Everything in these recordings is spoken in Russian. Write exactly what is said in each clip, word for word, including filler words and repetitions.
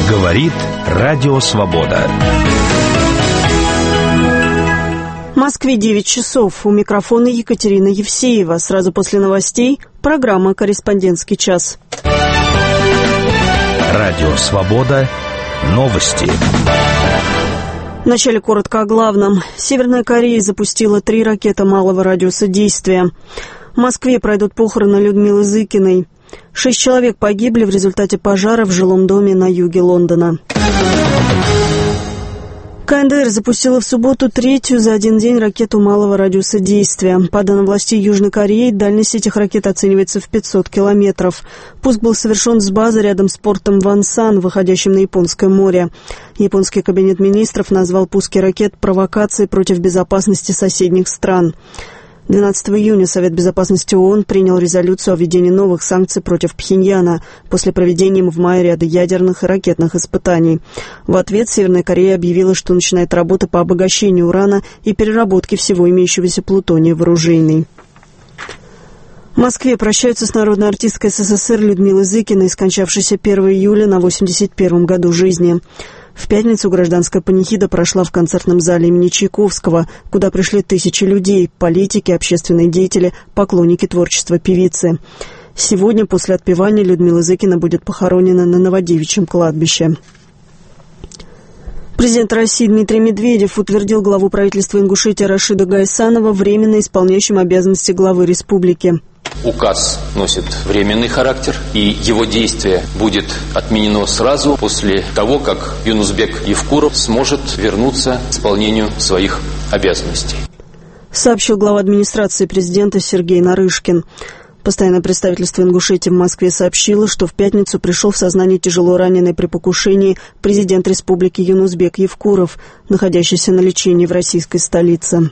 Говорит Радио Свобода. В Москве девять часов. У микрофона Екатерина Евсеева. Сразу после новостей программа «Корреспондентский час». Радио Свобода. Новости. Вначале коротко о главном. Северная Корея запустила три ракеты малого радиуса действия. В Москве пройдут похороны Людмилы Зыкиной. Шесть человек погибли в результате пожара в жилом доме на юге Лондона. КНДР запустила в субботу третью за один день ракету малого радиуса действия. По данным властей Южной Кореи, дальность этих ракет оценивается в пятьсот километров. Пуск был совершен с базы рядом с портом Вансан, выходящим на Японское море. Японский кабинет министров назвал пуски ракет провокацией против безопасности соседних стран. двенадцатого июня Совет безопасности ООН принял резолюцию о введении новых санкций против Пхеньяна после проведения им в мае ряда ядерных и ракетных испытаний. В ответ Северная Корея объявила, что начинает работу по обогащению урана и переработке всего имеющегося плутония в оружейной. В Москве прощаются с народной артисткой СССР Людмилой Зыкиной, скончавшейся первого июля на восемьдесят первом году жизни. В пятницу гражданская панихида прошла в концертном зале имени Чайковского, куда пришли тысячи людей, политики, общественные деятели, поклонники творчества певицы. Сегодня после отпевания Людмила Зыкина будет похоронена на Новодевичьем кладбище. Президент России Дмитрий Медведев утвердил главу правительства Ингушетии Рашида Гайсанова временно исполняющим обязанности главы республики. Указ носит временный характер, и его действие будет отменено сразу после того, как Юнусбек Евкуров сможет вернуться к исполнению своих обязанностей. Сообщил глава администрации президента Сергей Нарышкин. Постоянное представительство Ингушетии в Москве сообщило, что в пятницу пришел в сознание тяжело раненый при покушении президент республики Юнусбек Евкуров, находящийся на лечении в российской столице.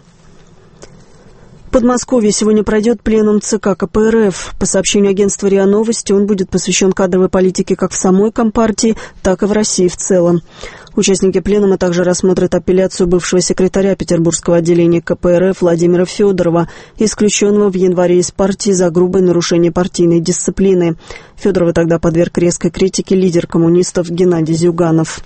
В Подмосковье сегодня пройдет пленум ЦК КПРФ. По сообщению агентства РИА Новости, он будет посвящен кадровой политике как в самой Компартии, так и в России в целом. Участники пленума также рассмотрят апелляцию бывшего секретаря Петербургского отделения КПРФ Владимира Федорова, исключенного в январе из партии за грубое нарушение партийной дисциплины. Федорова тогда подверг резкой критике лидер коммунистов Геннадий Зюганов.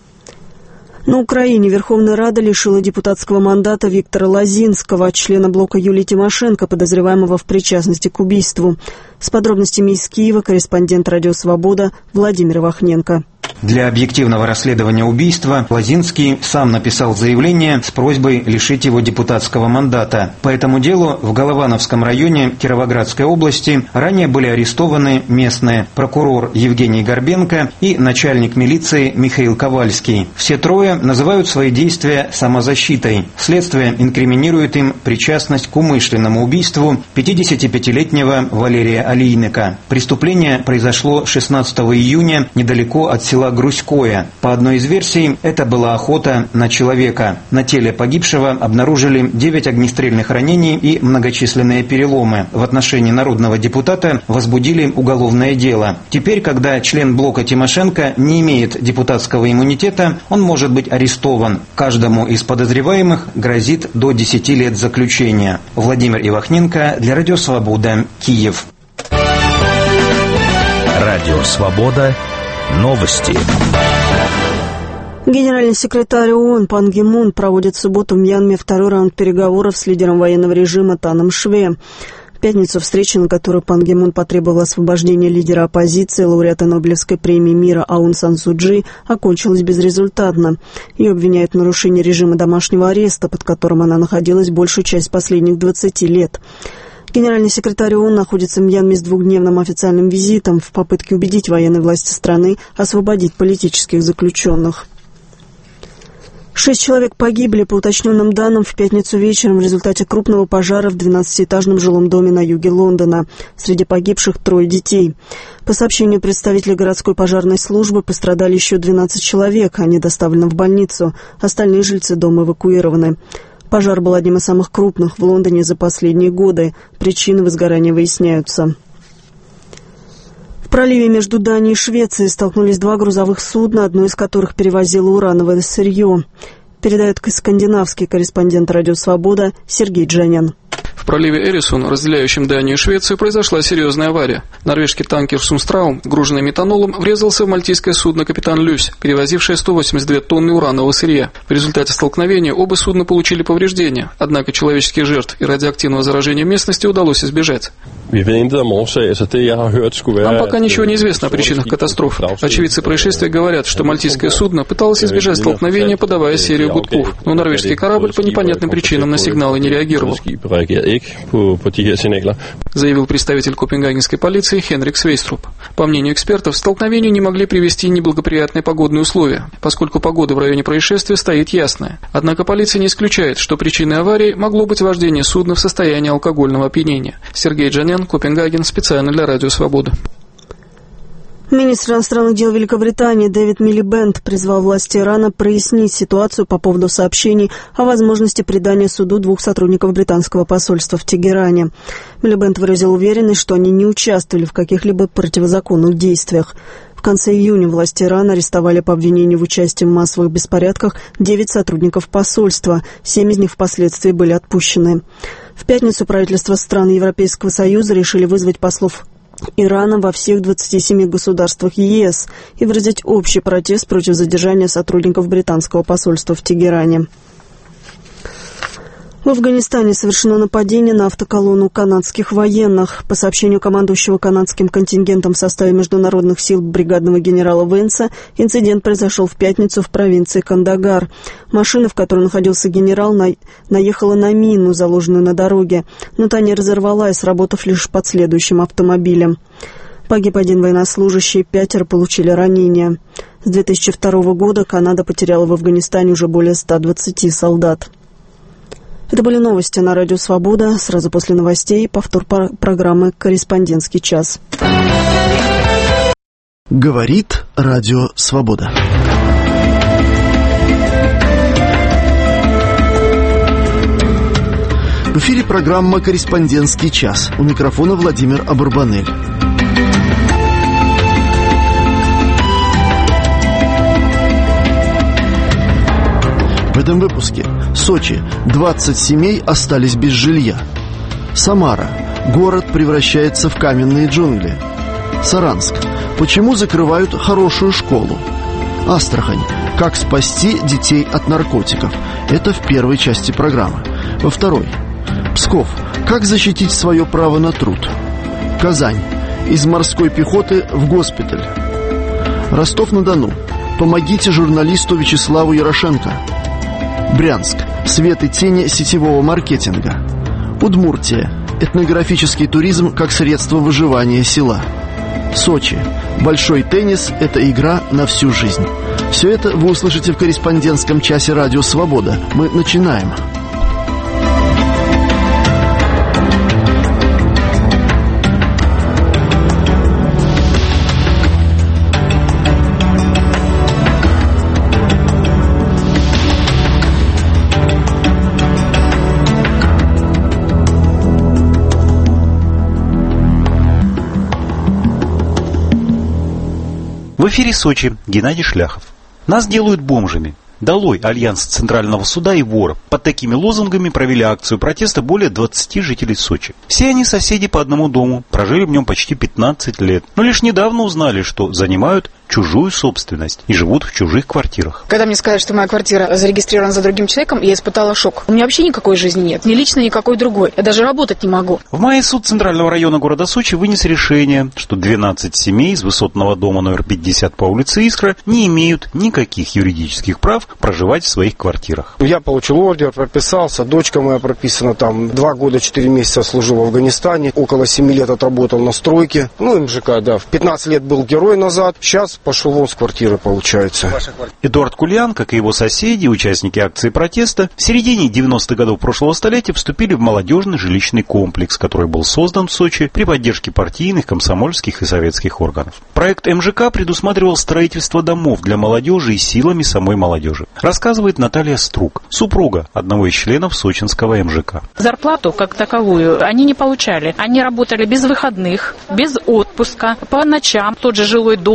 На Украине Верховная Рада лишила депутатского мандата Виктора Лозинского, члена блока Юлии Тимошенко, подозреваемого в причастности к убийству. С подробностями из Киева корреспондент «Радио Свобода» Владимир Вахненко. Для объективного расследования убийства Лозинский сам написал заявление с просьбой лишить его депутатского мандата. По этому делу в Головановском районе Кировоградской области ранее были арестованы местные прокурор Евгений Горбенко и начальник милиции Михаил Ковальский. Все трое называют свои действия самозащитой. Следствие инкриминирует им причастность к умышленному убийству пятидесятипятилетнего Валерия Алийника. Преступление произошло шестнадцатого июня недалеко от села Грузькое. По одной из версий, это была охота на человека. На теле погибшего обнаружили девять огнестрельных ранений и многочисленные переломы. В отношении народного депутата возбудили уголовное дело. Теперь, когда член блока Тимошенко не имеет депутатского иммунитета, он может быть арестован. Каждому из подозреваемых грозит до десяти лет заключения. Владимир Ивахненко для Радио Свобода, Киев. Радио Свобода. Новости. Генеральный секретарь ООН Пан Ги Мун проводит в субботу в Мьянме второй раунд переговоров с лидером военного режима Таном Шве. В пятницу встреча, на которой Пан Ги Мун потребовал освобождения лидера оппозиции, лауреата Нобелевской премии мира Аун Сан Су Чжи, окончилась безрезультатно. Ее обвиняют в нарушении режима домашнего ареста, под которым она находилась большую часть последних двадцати лет. Генеральный секретарь ООН находится в Мьянме с двухдневным официальным визитом в попытке убедить военные власти страны освободить политических заключенных. Шесть человек погибли, по уточненным данным, в пятницу вечером в результате крупного пожара в двенадцатиэтажном жилом доме на юге Лондона. Среди погибших трое детей. По сообщению представителей городской пожарной службы, пострадали еще двенадцать человек, они доставлены в больницу, остальные жильцы дома эвакуированы. Пожар был одним из самых крупных в Лондоне за последние годы. Причины возгорания выясняются. В проливе между Данией и Швецией столкнулись два грузовых судна, одно из которых перевозило урановое сырье. Передает скандинавский корреспондент «Радио Свобода» Сергей Джанян. В проливе Эресун, разделяющем Данию и Швецию, произошла серьезная авария. Норвежский танкер «Сумстраум», груженный метанолом, врезался в мальтийское судно «Капитан Люсь», перевозившее сто восемьдесят две тонны уранового сырья. В результате столкновения оба судна получили повреждения, однако человеческих жертв и радиоактивного заражения местности удалось избежать. Нам пока ничего не известно о причинах катастрофы. Очевидцы происшествия говорят, что мальтийское судно пыталось избежать столкновения, подавая серию гудков, но норвежский корабль по непонятным причинам на сигналы не реагировал, заявил представитель копенгагенской полиции Хенрик Свейструп. По мнению экспертов, к столкновению не могли привести неблагоприятные погодные условия, поскольку погода в районе происшествия стоит ясная. Однако полиция не исключает, что причиной аварии могло быть вождение судна в состоянии алкогольного опьянения. Сергей Джанян, Копенгаген, специально для Радио Свобода. Министр иностранных дел Великобритании Дэвид Милибенд призвал власти Ирана прояснить ситуацию по поводу сообщений о возможности предания суду двух сотрудников британского посольства в Тегеране. Милибенд выразил уверенность, что они не участвовали в каких-либо противозаконных действиях. В конце июня власти Ирана арестовали по обвинению в участии в массовых беспорядках девять сотрудников посольства, семь из них впоследствии были отпущены. В пятницу правительства стран Европейского Союза решили вызвать послов Ирана во всех двадцати семи государствах ЕС и выразить общий протест против задержания сотрудников британского посольства в Тегеране. В Афганистане совершено нападение на автоколонну канадских военных. По сообщению командующего канадским контингентом в составе международных сил бригадного генерала Венса, инцидент произошел в пятницу в провинции Кандагар. Машина, в которой находился генерал, на... наехала на мину, заложенную на дороге, но та не разорвалась, сработав лишь под следующим автомобилем. Погиб один военнослужащий, пятеро получили ранения. С две тысячи второго года Канада потеряла в Афганистане уже более ста двадцати солдат. Это были новости на Радио Свобода. Сразу после новостей повтор программы «Корреспондентский час». Говорит Радио Свобода. В эфире программа «Корреспондентский час». У микрофона Владимир Абурбанель. В этом выпуске Сочи. двадцать семей остались без жилья. Самара. Город превращается в каменные джунгли. Саранск. Почему закрывают хорошую школу? Астрахань. Как спасти детей от наркотиков? Это в первой части программы. Во второй. Псков. Как защитить свое право на труд? Казань. Из морской пехоты в госпиталь. Ростов-на-Дону. Помогите журналисту Вячеславу Ярошенко. Брянск. Свет и тени сетевого маркетинга. Удмуртия. Этнографический туризм как средство выживания села. Сочи. Большой теннис – это игра на всю жизнь. Все это вы услышите в корреспондентском часе Радио Свобода. Мы начинаем. В эфире Сочи. Геннадий Шляхов. Нас делают бомжами. Долой Альянс Центрального суда и вора. Под такими лозунгами провели акцию протеста более двадцати жителей Сочи. Все они соседи по одному дому, прожили в нем почти пятнадцать лет. Но лишь недавно узнали, что занимают чужую собственность и живут в чужих квартирах. Когда мне сказали, что моя квартира зарегистрирована за другим человеком, я испытала шок. У меня вообще никакой жизни нет, ни личной, никакой другой. Я даже работать не могу. В мае суд Центрального района города Сочи вынес решение, что двенадцать семей из высотного дома номер пятьдесят по улице Искра не имеют никаких юридических прав проживать в своих квартирах. Я получил ордер, прописался, дочка моя прописана там, два года, четыре месяца служил в Афганистане, около семи лет отработал на стройке. Ну, эм жэ ка, да, в пятнадцать лет был герой назад, сейчас пошел вон с квартиры, получается. Эдуард Кульян, как и его соседи, участники акции протеста, в середине девяностых годов прошлого столетия вступили в молодежный жилищный комплекс, который был создан в Сочи при поддержке партийных, комсомольских и советских органов. Проект эм жэ ка предусматривал строительство домов для молодежи и силами самой молодежи. Рассказывает Наталья Струк, супруга одного из членов сочинского эм жэ ка. Зарплату как таковую они не получали. Они работали без выходных, без отпуска, по ночам. Тот же жилой дом строили.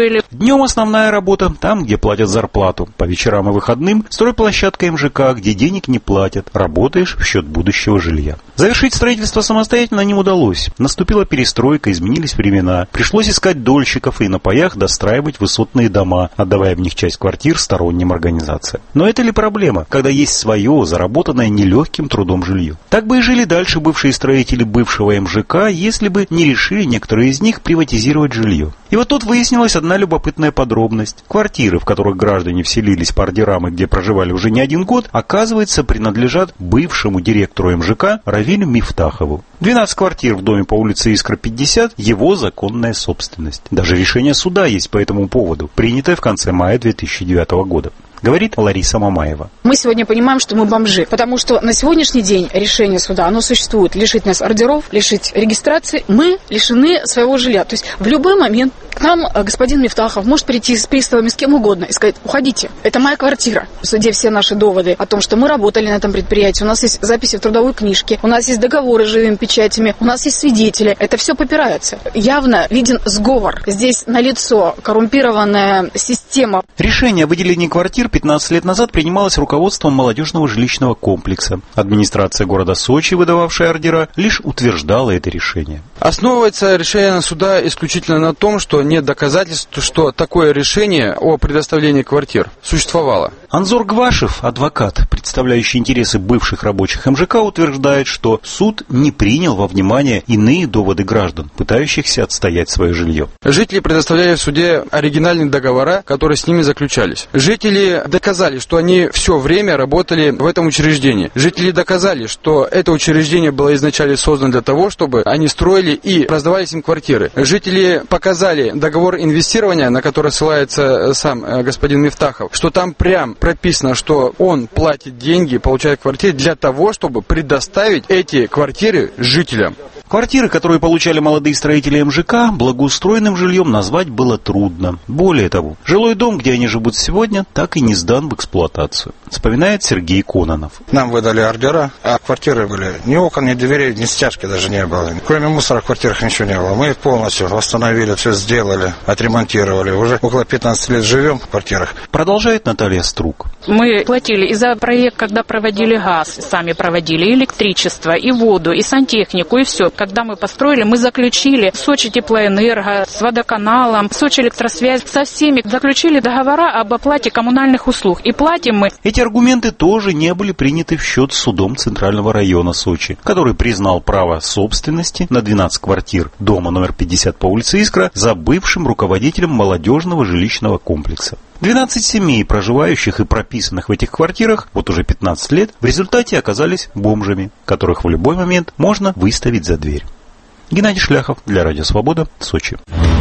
построили. Днем основная работа там, где платят зарплату. По вечерам и выходным стройплощадка эм жэ ка, где денег не платят. Работаешь в счет будущего жилья. Завершить строительство самостоятельно не удалось. Наступила перестройка, изменились времена. Пришлось искать дольщиков и на паях достраивать высотные дома, отдавая в них часть квартир сторонним организациям. Но это ли проблема, когда есть свое, заработанное нелегким трудом жилье? Так бы и жили дальше бывшие строители бывшего эм жэ ка, если бы не решили некоторые из них приватизировать жилье. И вот тут выяснилась одна любопытная подробность. Квартиры, в которых граждане вселились по ордерам и где проживали уже не один год, оказывается, принадлежат бывшему директору эм жэ ка Равилю Мифтахову. двенадцать квартир в доме по улице Искра, пятьдесят – его законная собственность. Даже решение суда есть по этому поводу, принятое в конце мая две тысячи девятого года. Говорит Лариса Мамаева. Мы сегодня понимаем, что мы бомжи, потому что на сегодняшний день решение суда, оно существует. Лишить нас ордеров, лишить регистрации. Мы лишены своего жилья. То есть в любой момент к нам господин Мифтахов может прийти с приставами, с кем угодно и сказать: уходите, это моя квартира. В суде все наши доводы о том, что мы работали на этом предприятии, у нас есть записи в трудовой книжке, у нас есть договоры с живыми печатями, у нас есть свидетели. Это все попирается. Явно виден сговор. Здесь налицо коррумпированная система. Решение о выделении квартир пятнадцать лет назад принималось руководством молодежного жилищного комплекса. Администрация города Сочи, выдававшая ордера, лишь утверждала это решение. Основывается решение суда исключительно на том, что нет доказательств, что такое решение о предоставлении квартир существовало. Анзор Гвашев, адвокат, представляющий интересы бывших рабочих эм жэ ка, утверждает, что суд не принял во внимание иные доводы граждан, пытающихся отстоять свое жилье. Жители предоставляли в суде оригинальные договора, которые с ними заключались. Жители доказали, что они все время работали в этом учреждении. Жители доказали, что это учреждение было изначально создано для того, чтобы они строили и раздавались им квартиры. Жители показали договор инвестирования, на который ссылается сам господин Мифтахов, что там прям прописано, что он платит деньги, получает квартиры для того, чтобы предоставить эти квартиры жителям. Квартиры, которые получали молодые строители эм жэ ка, благоустроенным жильем назвать было трудно. Более того, жилой дом, где они живут сегодня, так и не сдан в эксплуатацию, вспоминает Сергей Кононов. Нам выдали ордера, а квартиры были ни окон, ни дверей, ни стяжки даже не было. Кроме мусора в квартирах ничего не было. Мы их полностью восстановили, все сделали, отремонтировали. Уже около пятнадцати лет живем в квартирах. Продолжает Наталья Струк. Мы платили и за проект, когда проводили газ, сами проводили, и электричество, и воду, и сантехнику, и все. Когда мы построили, мы заключили Сочи Теплоэнерго, с водоканалом, Сочи Электросвязь, со всеми заключили договора об оплате коммунальных услуг. И платим мы. Эти аргументы тоже не были приняты в счет судом Центрального района Сочи, который признал право собственности на двенадцать квартир дома номер пятьдесят по улице Искра за бывшим руководителем молодежного жилищного комплекса. двенадцать семей, проживающих и прописанных в этих квартирах вот уже пятнадцать лет, в результате оказались бомжами, которых в любой момент можно выставить за дверь. Геннадий Шляхов для Радио Свобода, Сочи.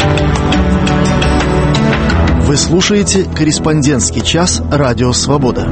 Вы слушаете «Корреспондентский час» Радио Свобода.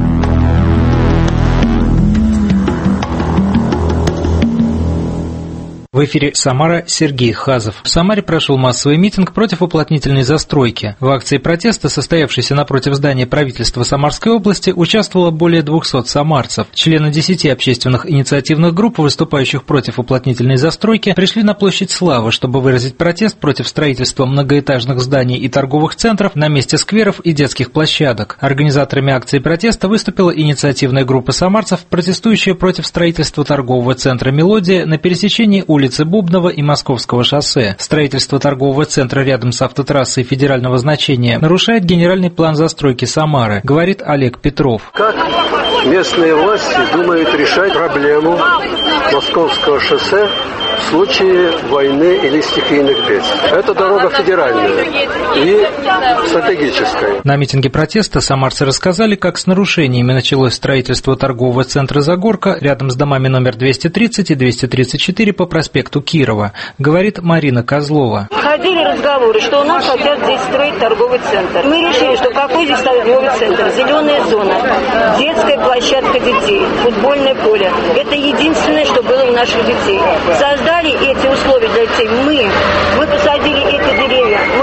В эфире Самара, Сергей Хазов. В Самаре прошел массовый митинг против уплотнительной застройки. В акции протеста, состоявшейся напротив здания правительства Самарской области, участвовало более двухсот самарцев. Члены десяти общественных инициативных групп, выступающих против уплотнительной застройки, пришли на площадь Славы, чтобы выразить протест против строительства многоэтажных зданий и торговых центров на месте скверов и детских площадок. Организаторами акции протеста выступила инициативная группа самарцев, протестующая против строительства торгового центра «Мелодия» на пересечении улиц улицы Бубнова и Московского шоссе. Строительство торгового центра рядом с автотрассой федерального значения нарушает генеральный план застройки Самары, говорит Олег Петров. Как местные власти думают решать проблему Московского шоссе в случае войны или стихийных бедствий? Это дорога федеральная и стратегическая. На митинге протеста самарцы рассказали, как с нарушениями началось строительство торгового центра «Загорка» рядом с домами номер двести тридцать и двести тридцать четыре по проспекту Кирова, говорит Марина Козлова. Ходили разговоры, что у нас хотят здесь строить торговый центр. Мы решили, что какой здесь торговый центр? Зеленая зона, детская площадка детей, футбольное поле. Это единственное, что было у наших детей. Создали эти условия для детей мы. Мы посадили эти деревья, мы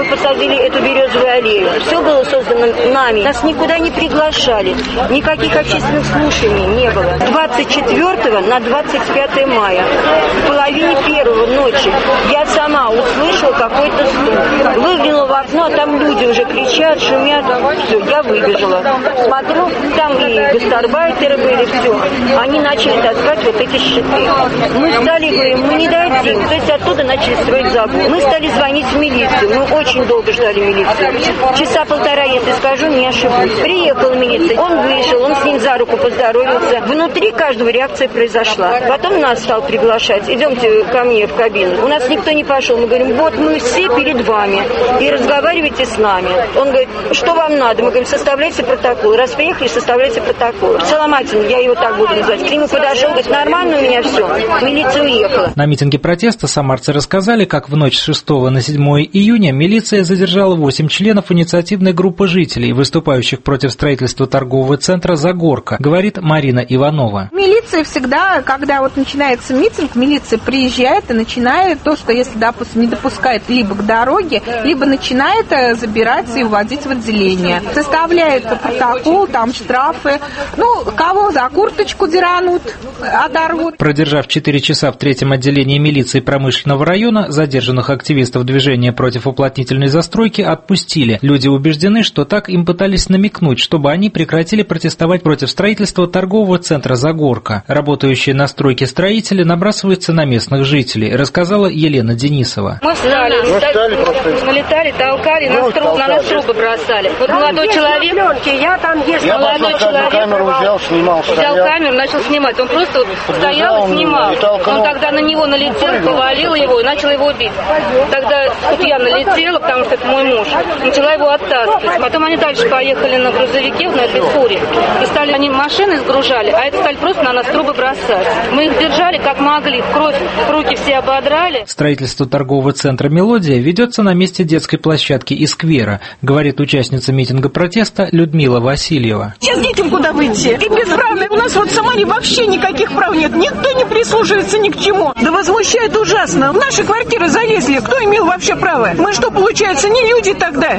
посадили эту березовую аллею. Все было создано нами. Нас никуда не приглашали. Никаких общественных слушаний не было. двадцать четвёртого на двадцать пятое мая, в половине первого ночи, я сама услышала какой-то стук. Выглянула в окно, а там люди уже кричат, шумят. Все, я выбежала. Смотрю, там и гастарбайтеры были, все. Они начали таскать вот эти щиты. Мы стали, говорим, мы не дадим. То есть оттуда начали строить забор. Мы стали звонить в милицию. Мы очень долго ждали милицию. Часа полтора, если скажу, не ошибусь. Приехала милиция. Он вышел, он с ним за руку поздоровался. Внутри каждого реакция произошла. Потом нас стал приглашать. Идемте ко мне в кабину. У нас никто не пошел. Мы говорим, вот мы все перед вами. И разговаривайте с нами. Он говорит, что вам надо? Мы говорим, составляйте протокол. Раз приехали, составляйте протокол. Соломатин, я его так буду называть. К нему подошел, говорит, нормально у меня все. Милиция уехала. На митинге протеста самарцы рассказали, как в ночь с шестого на седьмое июня милиция задержала восемь членов инициативной группы жителей, выступающих против строительства торгового центра «Загорка», говорит Марина Иванова. Милиция всегда, когда вот начинается митинг, милиция приезжает и начинает то, что если, допустим, не допускает либо к дороге, либо начинает забираться и вводить в отделение. Составляет протокол, там штрафы. Ну, кого за курточку деранут, оторвут. Продержав четыре часа в третьем отделении милиции промышленного района, задержанных активистов движения против уплотнительной застройки отпустили. Люди убеждены, что так им пытались намекнуть, чтобы они прекратили протестовать против строительства торгового центра «Загорка». Работающие на стройке строители набрасываются на местных жителей, рассказала Елена Денисова. Мы встали, мы встали просто. Налетали, толкали, на, труб, на нас трубы бросали. Вот молодой человек, я там есть, я молодой человек, камеру взял, снимал, взял камеру, начал снимать. Он просто вот стоял и снимал. Он тогда на него налетел, повалил его и начал его бить. Тогда тут я налетела, потому что это мой муж, начала его оттаскивать. Потом они дальше поехали на грузовике, на этой фуре. И стали, они машины сгружали, а это стали просто на нас трубы бросать. Мы их держали как могли, в кровь, руки все ободрали. Строительство торгового центра «Мелодия» ведется на месте детской площадки и сквера, говорит участница митинга протеста Людмила Васильева. Сейчас детям куда выйти? И бесправные. У нас вот в Самаре вообще никаких прав нет. Никто не прислушивается ни к чему. Да возмущает ужасно. В наши квартиры залезли. Кто имел вообще право? Мы что, получается, не люди тогда?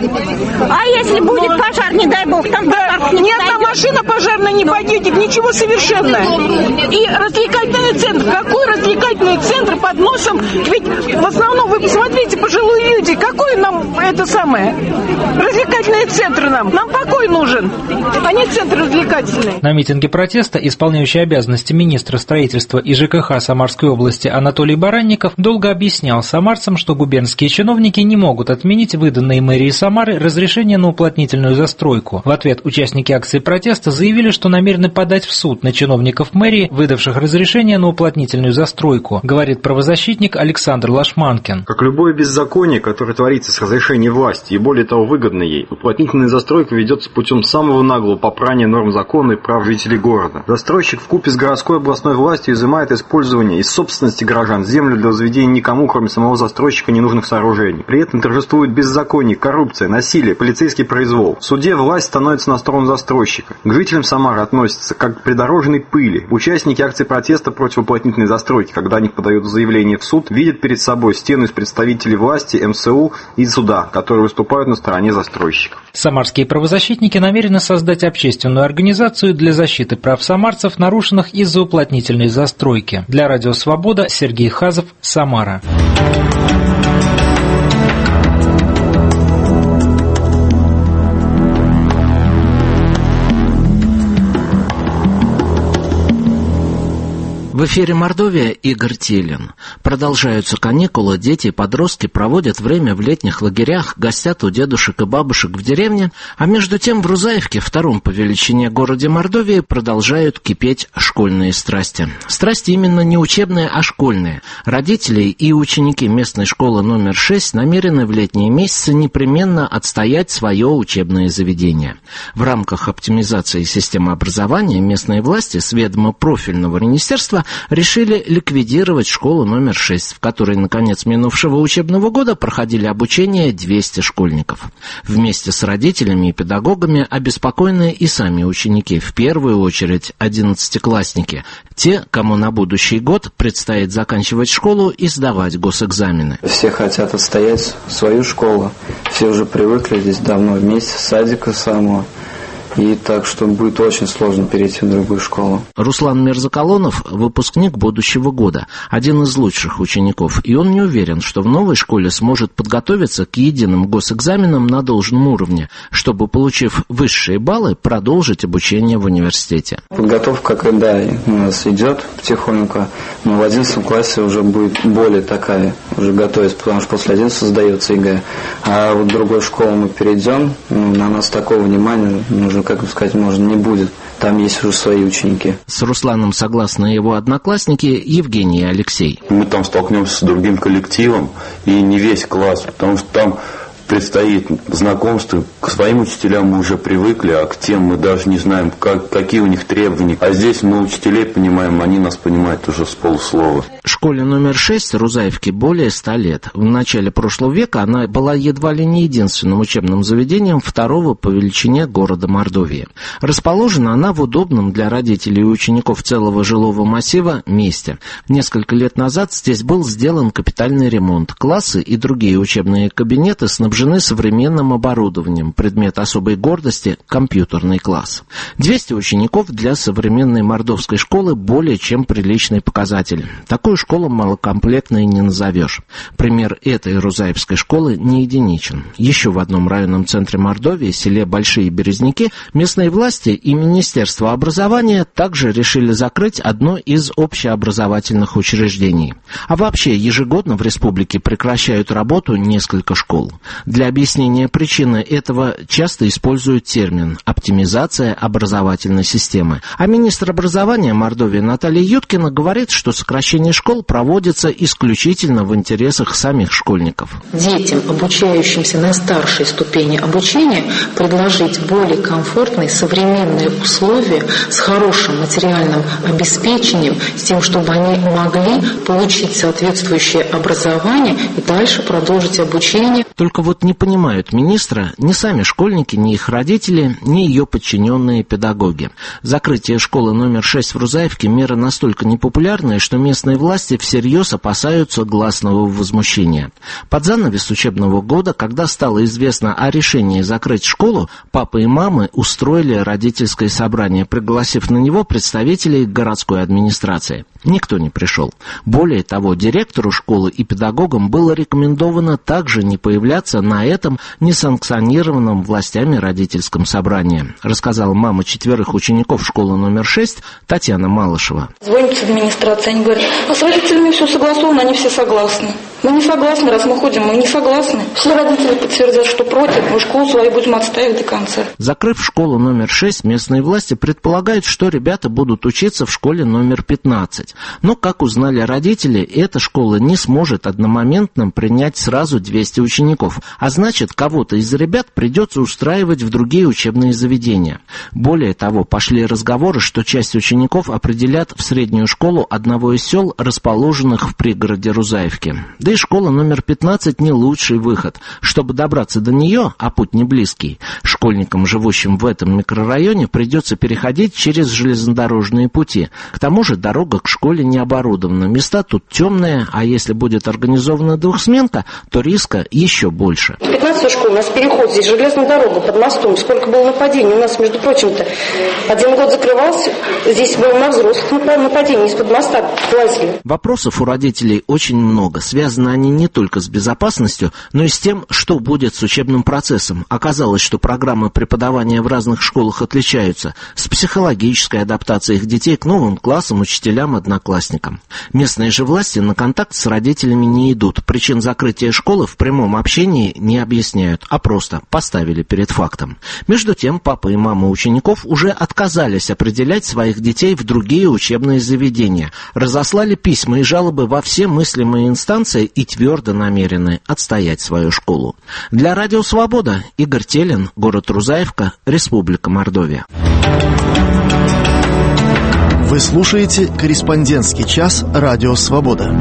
А если будет пожар, не дай бог, там да, ни одна машина пожарная не пойдет, ничего совершенно. И развлекательный центр. Какой развлекательный центр под носом? Ведь в основном, вы посмотрите, пожилые люди, какой нам это самое? Развлекательный центр нам. Нам покой нужен, а не центр развлекательный. На митинге протеста исполняющий обязанности министра строительства и ЖКХ Самарской области Анатолий Баранников долго объяснял самарцам, что губернские чиновники не могут отменить выданные мэрии Самары разрешение на уплотнительную застройку. В ответ участники акции протеста заявили, что намерены подать в суд на чиновников мэрии, выдавших разрешение на уплотнительную застройку, говорит правозащитник Александр Лашманкин. Как любое беззаконие, которое творится с разрешения власти и более того выгодно ей, уплотнительная застройка ведется путем самого наглого попрания норм закона и прав жителей города. Застройщик вкупе с городской областной властью изымает использование из собственности горожан землю для возведения никому, кроме самого застройщика, ненужных сооружений. При этом торжествует беззаконие, коррупция, насилие, полицейский произвол. В суде власть становится на сторону застройщика. К жителям Самары относятся как к придорожной пыли. Участники акции протеста против уплотнительной застройки, когда они подают заявление в суд, видят перед собой стену из представителей власти, эм эс у и суда, которые выступают на стороне застройщиков. Самарские правозащитники намерены создать общественную организацию для защиты прав самарцев, нарушенных из-за уплотнительной застройки. Для Радио Свобода Сергей Хазов, Самара. В эфире Мордовия, Игорь Тилин. Продолжаются каникулы, дети и подростки проводят время в летних лагерях, гостят у дедушек и бабушек в деревне, а между тем в Рузаевке, втором по величине городе Мордовии, продолжают кипеть школьные страсти. Страсти именно не учебные, а школьные. Родители и ученики местной школы номер шесть намерены в летние месяцы непременно отстоять свое учебное заведение. В рамках оптимизации системы образования местные власти с ведома профильного министерства решили ликвидировать школу номер шесть, в которой на конец минувшего учебного года проходили обучение двести школьников. Вместе с родителями и педагогами обеспокоены и сами ученики, в первую очередь одиннадцатиклассники, те, кому на будущий год предстоит заканчивать школу и сдавать госэкзамены. Все хотят отстоять свою школу, все уже привыкли здесь давно вместе, с садика самого. И так что будет очень сложно перейти в другую школу. Руслан Мирзаколонов – выпускник будущего года, один из лучших учеников, и он не уверен, что в новой школе сможет подготовиться к единым госэкзаменам на должном уровне, чтобы, получив высшие баллы, продолжить обучение в университете. Подготовка, когда у нас идет потихоньку, но в одиннадцатом классе уже будет более такая, уже готовиться, потому что после одиннадцатого сдается ЕГЭ. А вот в другую школу мы перейдем, ну, на нас такого внимания нужно, как бы сказать, можно, не будет. Там есть уже свои ученики. С Русланом согласны его одноклассники Евгений и Алексей. Мы там столкнемся с другим коллективом, и не весь класс, потому что там предстоит знакомство. К своим учителям мы уже привыкли, а к тем мы даже не знаем, как, какие у них требования. А здесь мы учителей понимаем, они нас понимают уже с полуслова. Школе номер шесть Рузаевки более ста лет. В начале прошлого века она была едва ли не единственным учебным заведением второго по величине города Мордовии. Расположена она в удобном для родителей и учеников целого жилого массива месте. Несколько лет назад здесь был сделан капитальный ремонт. Классы и другие учебные кабинеты снабжены современным оборудованием. Предмет особой гордости – компьютерный класс. двести учеников для современной мордовской школы более чем приличный показатель. Такую школу малокомплектной не назовешь. Пример этой Рузаевской школы не единичен. Еще в одном районном центре Мордовии, селе Большие Березники, местные власти и Министерство образования также решили закрыть одно из общеобразовательных учреждений. А вообще ежегодно в республике прекращают работу несколько школ. Для объяснения причины этого часто используют термин «оптимизация образовательной системы». А министр образования Мордовии Наталья Юткина говорит, что сокращение школ проводится исключительно в интересах самих школьников. Детям, обучающимся на старшей ступени обучения, предложить более комфортные современные условия с хорошим материальным обеспечением, с тем, чтобы они могли получить соответствующее образование и дальше продолжить обучение. Только вот не понимают министра ни сами школьники, ни их родители, ни ее подчиненные педагоги. Закрытие школы номер шесть в Рузаевке – мера настолько непопулярная, что местные власти всерьез опасаются гласного возмущения. Под занавес учебного года, когда стало известно о решении закрыть школу, папы и мамы устроили родительское собрание, пригласив на него представителей городской администрации. Никто не пришел. Более того, директору школы и педагогам было рекомендовано также не появляться на этом несанкционированном властями родительском собрании, рассказала мама четверых учеников школы номер шесть Татьяна Малышева. Звонят с администрацией, они говорят, а с родителями все согласовано, они все согласны. Мы не согласны, раз мы ходим, мы не согласны. Все родители подтвердят, что против, мы школу свою будем отстаивать до конца. Закрыв школу номер шесть, местные власти предполагают, что ребята будут учиться в школе номер пятнадцать. Но, как узнали родители, эта школа не сможет одномоментно принять сразу двести учеников, а значит, кого-то из ребят придется устраивать в другие учебные заведения. Более того, пошли разговоры, что часть учеников определят в среднюю школу одного из сел, расположенных в пригороде Рузаевки. Да и школа номер пятнадцать не лучший выход. Чтобы добраться до нее, а путь не близкий, школьникам, живущим в этом микрорайоне, придется переходить через железнодорожные пути. К тому же дорога к школе не оборудована, места тут темные, а если будет организована двухсменка, то риска еще больше. пятнадцатая школа, у нас переход, здесь железная дорога под мостом, сколько было нападений. У нас, между прочим-то, один год закрывался, здесь было на взрослых нападений, из-под моста лазили. Вопросов у родителей очень много. Связаны они не только с безопасностью, но и с тем, что будет с учебным процессом. Оказалось, что программы преподавания в разных школах отличаются. С психологической адаптацией их детей к новым классам, учителям, одноклассникам. Местные же власти на контакт с родителями не идут. Причин закрытия школы в прямом общении не объясняют, а просто поставили перед фактом. Между тем, папа и мама учеников уже отказались определять своих детей в другие учебные заведения. Разослали письма и жалобы во все мыслимые инстанции и твердо намерены отстоять свою школу. Для Радио Свобода Игорь Телин, город Рузаевка, Республика Мордовия. Вы слушаете «Корреспондентский час» Радио «Свобода».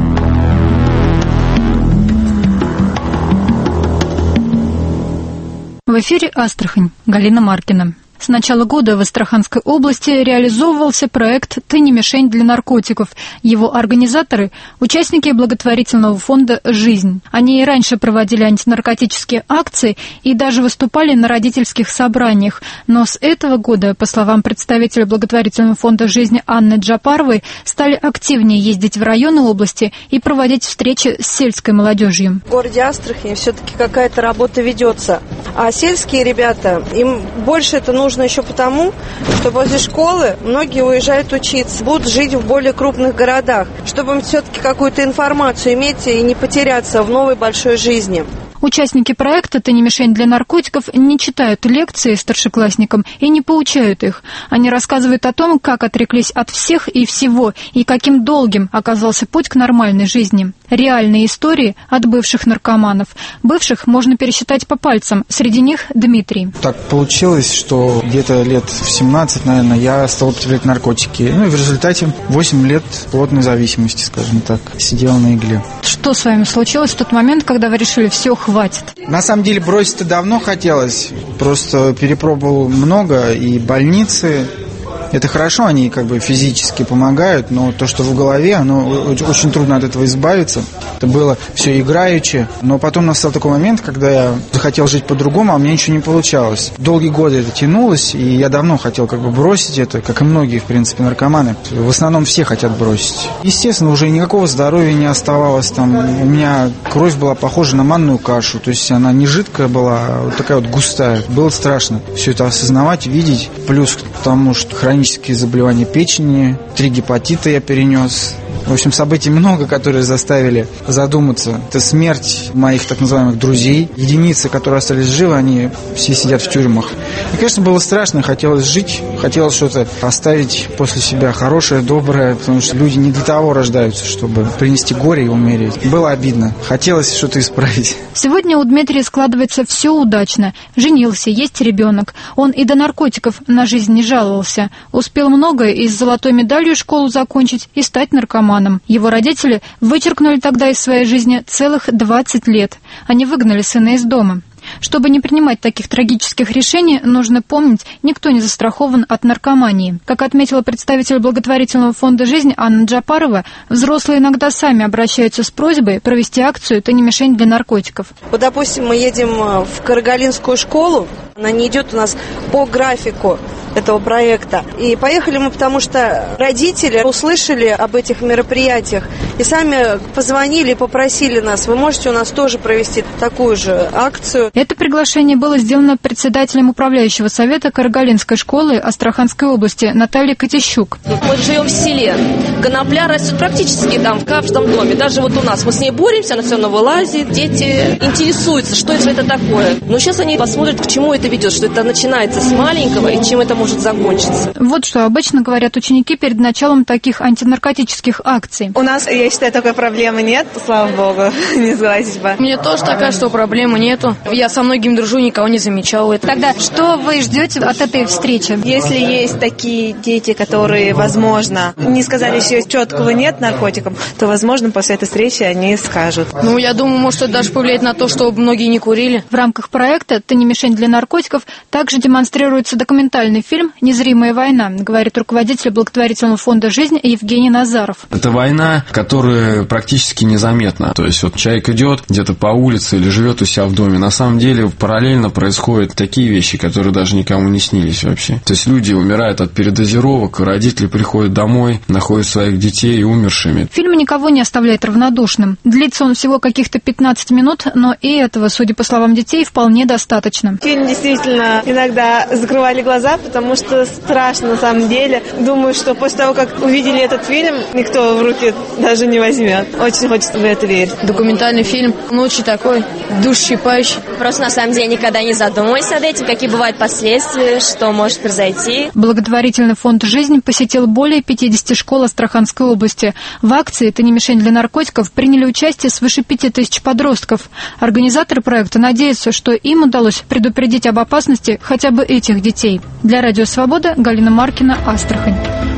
В эфире Астрахань. Галина Маркина. С начала года в Астраханской области реализовывался проект «Ты не мишень для наркотиков». Его организаторы – участники благотворительного фонда «Жизнь». Они и раньше проводили антинаркотические акции и даже выступали на родительских собраниях. Но с этого года, по словам представителя благотворительного фонда «Жизнь» Анны Джапаровой, стали активнее ездить в районы области и проводить встречи с сельской молодежью. В городе Астрахани все-таки какая-то работа ведется. А сельские ребята, им больше это нужно еще потому, что после школы многие уезжают учиться, будут жить в более крупных городах, чтобы им все-таки какую-то информацию иметь и не потеряться в новой большой жизни. Участники проекта «Ты не мишень для наркотиков» не читают лекции старшеклассникам и не поучают их. Они рассказывают о том, как отреклись от всех и всего, и каким долгим оказался путь к нормальной жизни. Реальные истории от бывших наркоманов. Бывших можно пересчитать по пальцам. Среди них Дмитрий. Так получилось, что где-то лет в семнадцать, наверное, я стал употреблять наркотики. Ну и в результате восемь лет плотной зависимости, скажем так, сидел на игле. Что с вами случилось в тот момент, когда вы решили все, хватит? На самом деле бросить-то давно хотелось. Просто перепробовал много, и больницы. Это хорошо, они как бы физически помогают, но то, что в голове, оно очень трудно от этого избавиться. Это было все играючи. Но потом настал такой момент, когда я захотел жить по-другому, а у меня ничего не получалось. Долгие годы это тянулось, и я давно хотел как бы бросить это, как и многие, в принципе, наркоманы. В основном все хотят бросить. Естественно, уже никакого здоровья не оставалось. Там у меня кровь была похожа на манную кашу, то есть она не жидкая была, а вот такая вот густая. Было страшно все это осознавать, видеть. Плюс к тому, что хранить хронические заболевания печени, три гепатита я перенес. В общем, событий много, которые заставили задуматься. Это смерть моих так называемых друзей. Единицы, которые остались живы, они все сидят в тюрьмах. И, конечно, было страшно, хотелось жить, хотелось что-то оставить после себя хорошее, доброе, потому что люди не для того рождаются, чтобы принести горе и умереть. Было обидно, хотелось что-то исправить. Сегодня у Дмитрия складывается все удачно. Женился, есть ребенок. Он и до наркотиков на жизнь не жаловался. Успел многое и с золотой медалью школу закончить, и стать наркоманом. Его родители вычеркнули тогда из своей жизни целых двадцать лет. Они выгнали сына из дома. Чтобы не принимать таких трагических решений, нужно помнить, никто не застрахован от наркомании. Как отметила представитель благотворительного фонда «Жизнь» Анна Джапарова, взрослые иногда сами обращаются с просьбой провести акцию «Ты не мишень для наркотиков». Вот, допустим, мы едем в Карагалинскую школу, она не идет у нас по графику этого проекта. И поехали мы, потому что родители услышали об этих мероприятиях и сами позвонили и попросили нас: вы можете у нас тоже провести такую же акцию. Это приглашение было сделано председателем управляющего совета Карагалинской школы Астраханской области Натальей Котищук. Мы живем в селе. Конопля растет практически там в каждом доме. Даже вот у нас мы с ней боремся, она все равно вылазит. Дети интересуются, что это такое. Но сейчас они посмотрят, к чему это ведет, что это начинается с маленького и чем это может закончиться. Вот что обычно говорят ученики перед началом таких антинаркотических акций. У нас, я считаю, такой проблемы нет, слава богу, не согласись бы. Мне тоже такая, что проблемы нету. Я со многими дружу, никого не замечала. Тогда что вы ждете от этой встречи? Если есть такие дети, которые, возможно, не сказали еще четкого нет наркотикам, то, возможно, после этой встречи они скажут. Ну, я думаю, может, это даже повлияет на то, что многие не курили. В рамках проекта «Ты не мишень для наркотиков» также демонстрируется документальный фильм «Незримая война», говорит руководитель благотворительного фонда «Жизнь» Евгений Назаров. Это война, которая практически незаметна. То есть вот человек идет где-то по улице или живет у себя в доме. На самом деле параллельно происходят такие вещи, которые даже никому не снились вообще. То есть люди умирают от передозировок, родители приходят домой, находят своих детей умершими. Фильм никого не оставляет равнодушным. Длится он всего каких-то пятнадцать минут, но и этого, судя по словам детей, вполне достаточно. Фильм действительно иногда закрывали глаза, потому что страшно на самом деле. Думаю, что после того, как увидели этот фильм, никто в руки даже не возьмет. Очень хочется в это верить. Документальный фильм, ну, очень такой душещипающий. Просто на самом деле никогда не задумывайся над этим, какие бывают последствия, что может произойти. Благотворительный фонд «Жизнь» посетил более пятидесяти школ Астраханской области. В акции «Ты не мишень для наркотиков» приняли участие свыше пяти тысяч подростков. Организаторы проекта надеются, что им удалось предупредить об опасности хотя бы этих детей. Для Радио «Свобода» Галина Маркина, Астрахань.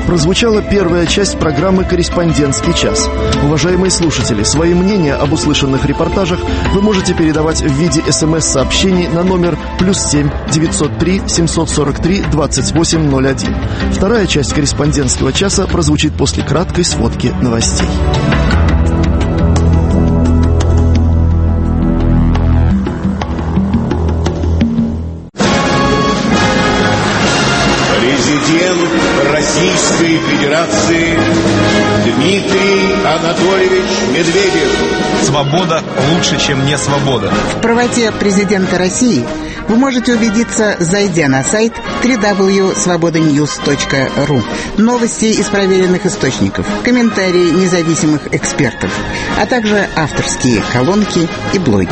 Прозвучала первая часть программы «Корреспондентский час». Уважаемые слушатели, свои мнения об услышанных репортажах вы можете передавать в виде смс-сообщений на номер плюс семь девятьсот три семьсот сорок три двадцать восемь ноль один. Вторая часть «Корреспондентского часа» прозвучит после краткой сводки новостей. Президент Российской Федерации Дмитрий Анатольевич Медведев. Свобода лучше, чем не свобода. В правоте президента России вы можете убедиться, зайдя на сайт дабл ю дабл ю дабл ю точка свобода ньюс точка ру. Новости из проверенных источников, комментарии независимых экспертов, а также авторские колонки и блоги.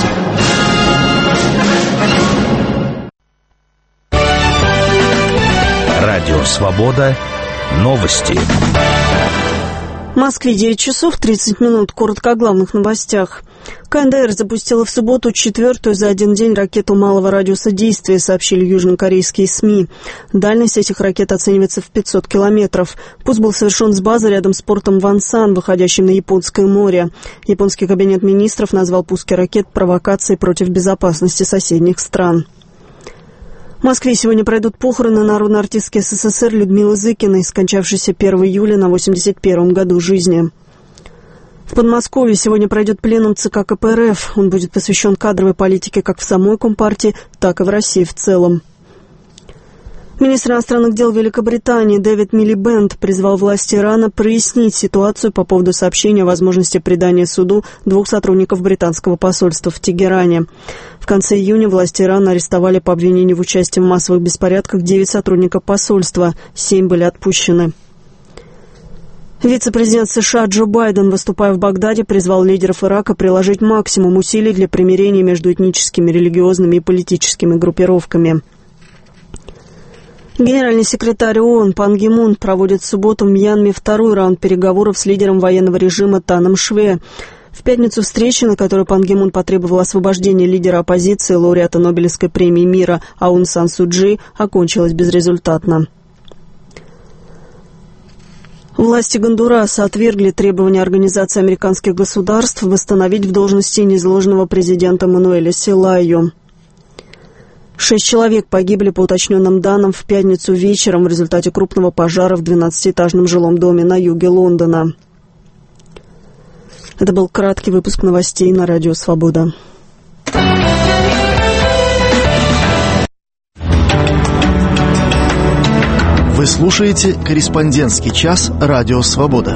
Радио «Свобода». Новости. В Москве девять часов тридцать минут. Коротко о главных новостях. ка эн дэ эр запустила в субботу четвертую за один день ракету малого радиуса действия, сообщили южнокорейские СМИ. Дальность этих ракет оценивается в пятьсот километров. Пуск был совершен с базы рядом с портом Вонсан, выходящим на Японское море. Японский кабинет министров назвал пуски ракет провокацией против безопасности соседних стран. В Москве сегодня пройдут похороны народной артистки эс эс эс эр Людмилы Зыкиной, скончавшейся первого июля на восемьдесят первом году жизни. В Подмосковье сегодня пройдет пленум ЦК ка пэ эр эф. Он будет посвящен кадровой политике как в самой Компартии, так и в России в целом. Министр иностранных дел Великобритании Дэвид Милибенд призвал власти Ирана прояснить ситуацию по поводу сообщения о возможности предания суду двух сотрудников британского посольства в Тегеране. В конце июня власти Ирана арестовали по обвинению в участии в массовых беспорядках девять сотрудников посольства, семь были отпущены. Вице-президент США Джо Байден, выступая в Багдаде, призвал лидеров Ирака приложить максимум усилий для примирения между этническими, религиозными и политическими группировками. Генеральный секретарь ООН Пан Ги Мун проводит в субботу в Мьянме второй раунд переговоров с лидером военного режима Таном Шве. В пятницу встреча, на которой Пан Ги Мун потребовал освобождения лидера оппозиции, лауреата Нобелевской премии мира Аун Сан Су Чжи, окончилась безрезультатно. Власти Гондураса отвергли требования Организации американских государств восстановить в должности низложенного президента Мануэля Селайо. Шесть человек погибли, по уточненным данным, в пятницу вечером в результате крупного пожара в двенадцатиэтажном жилом доме на юге Лондона. Это был краткий выпуск новостей на Радио «Свобода». Вы слушаете «Корреспондентский час» Радио «Свобода».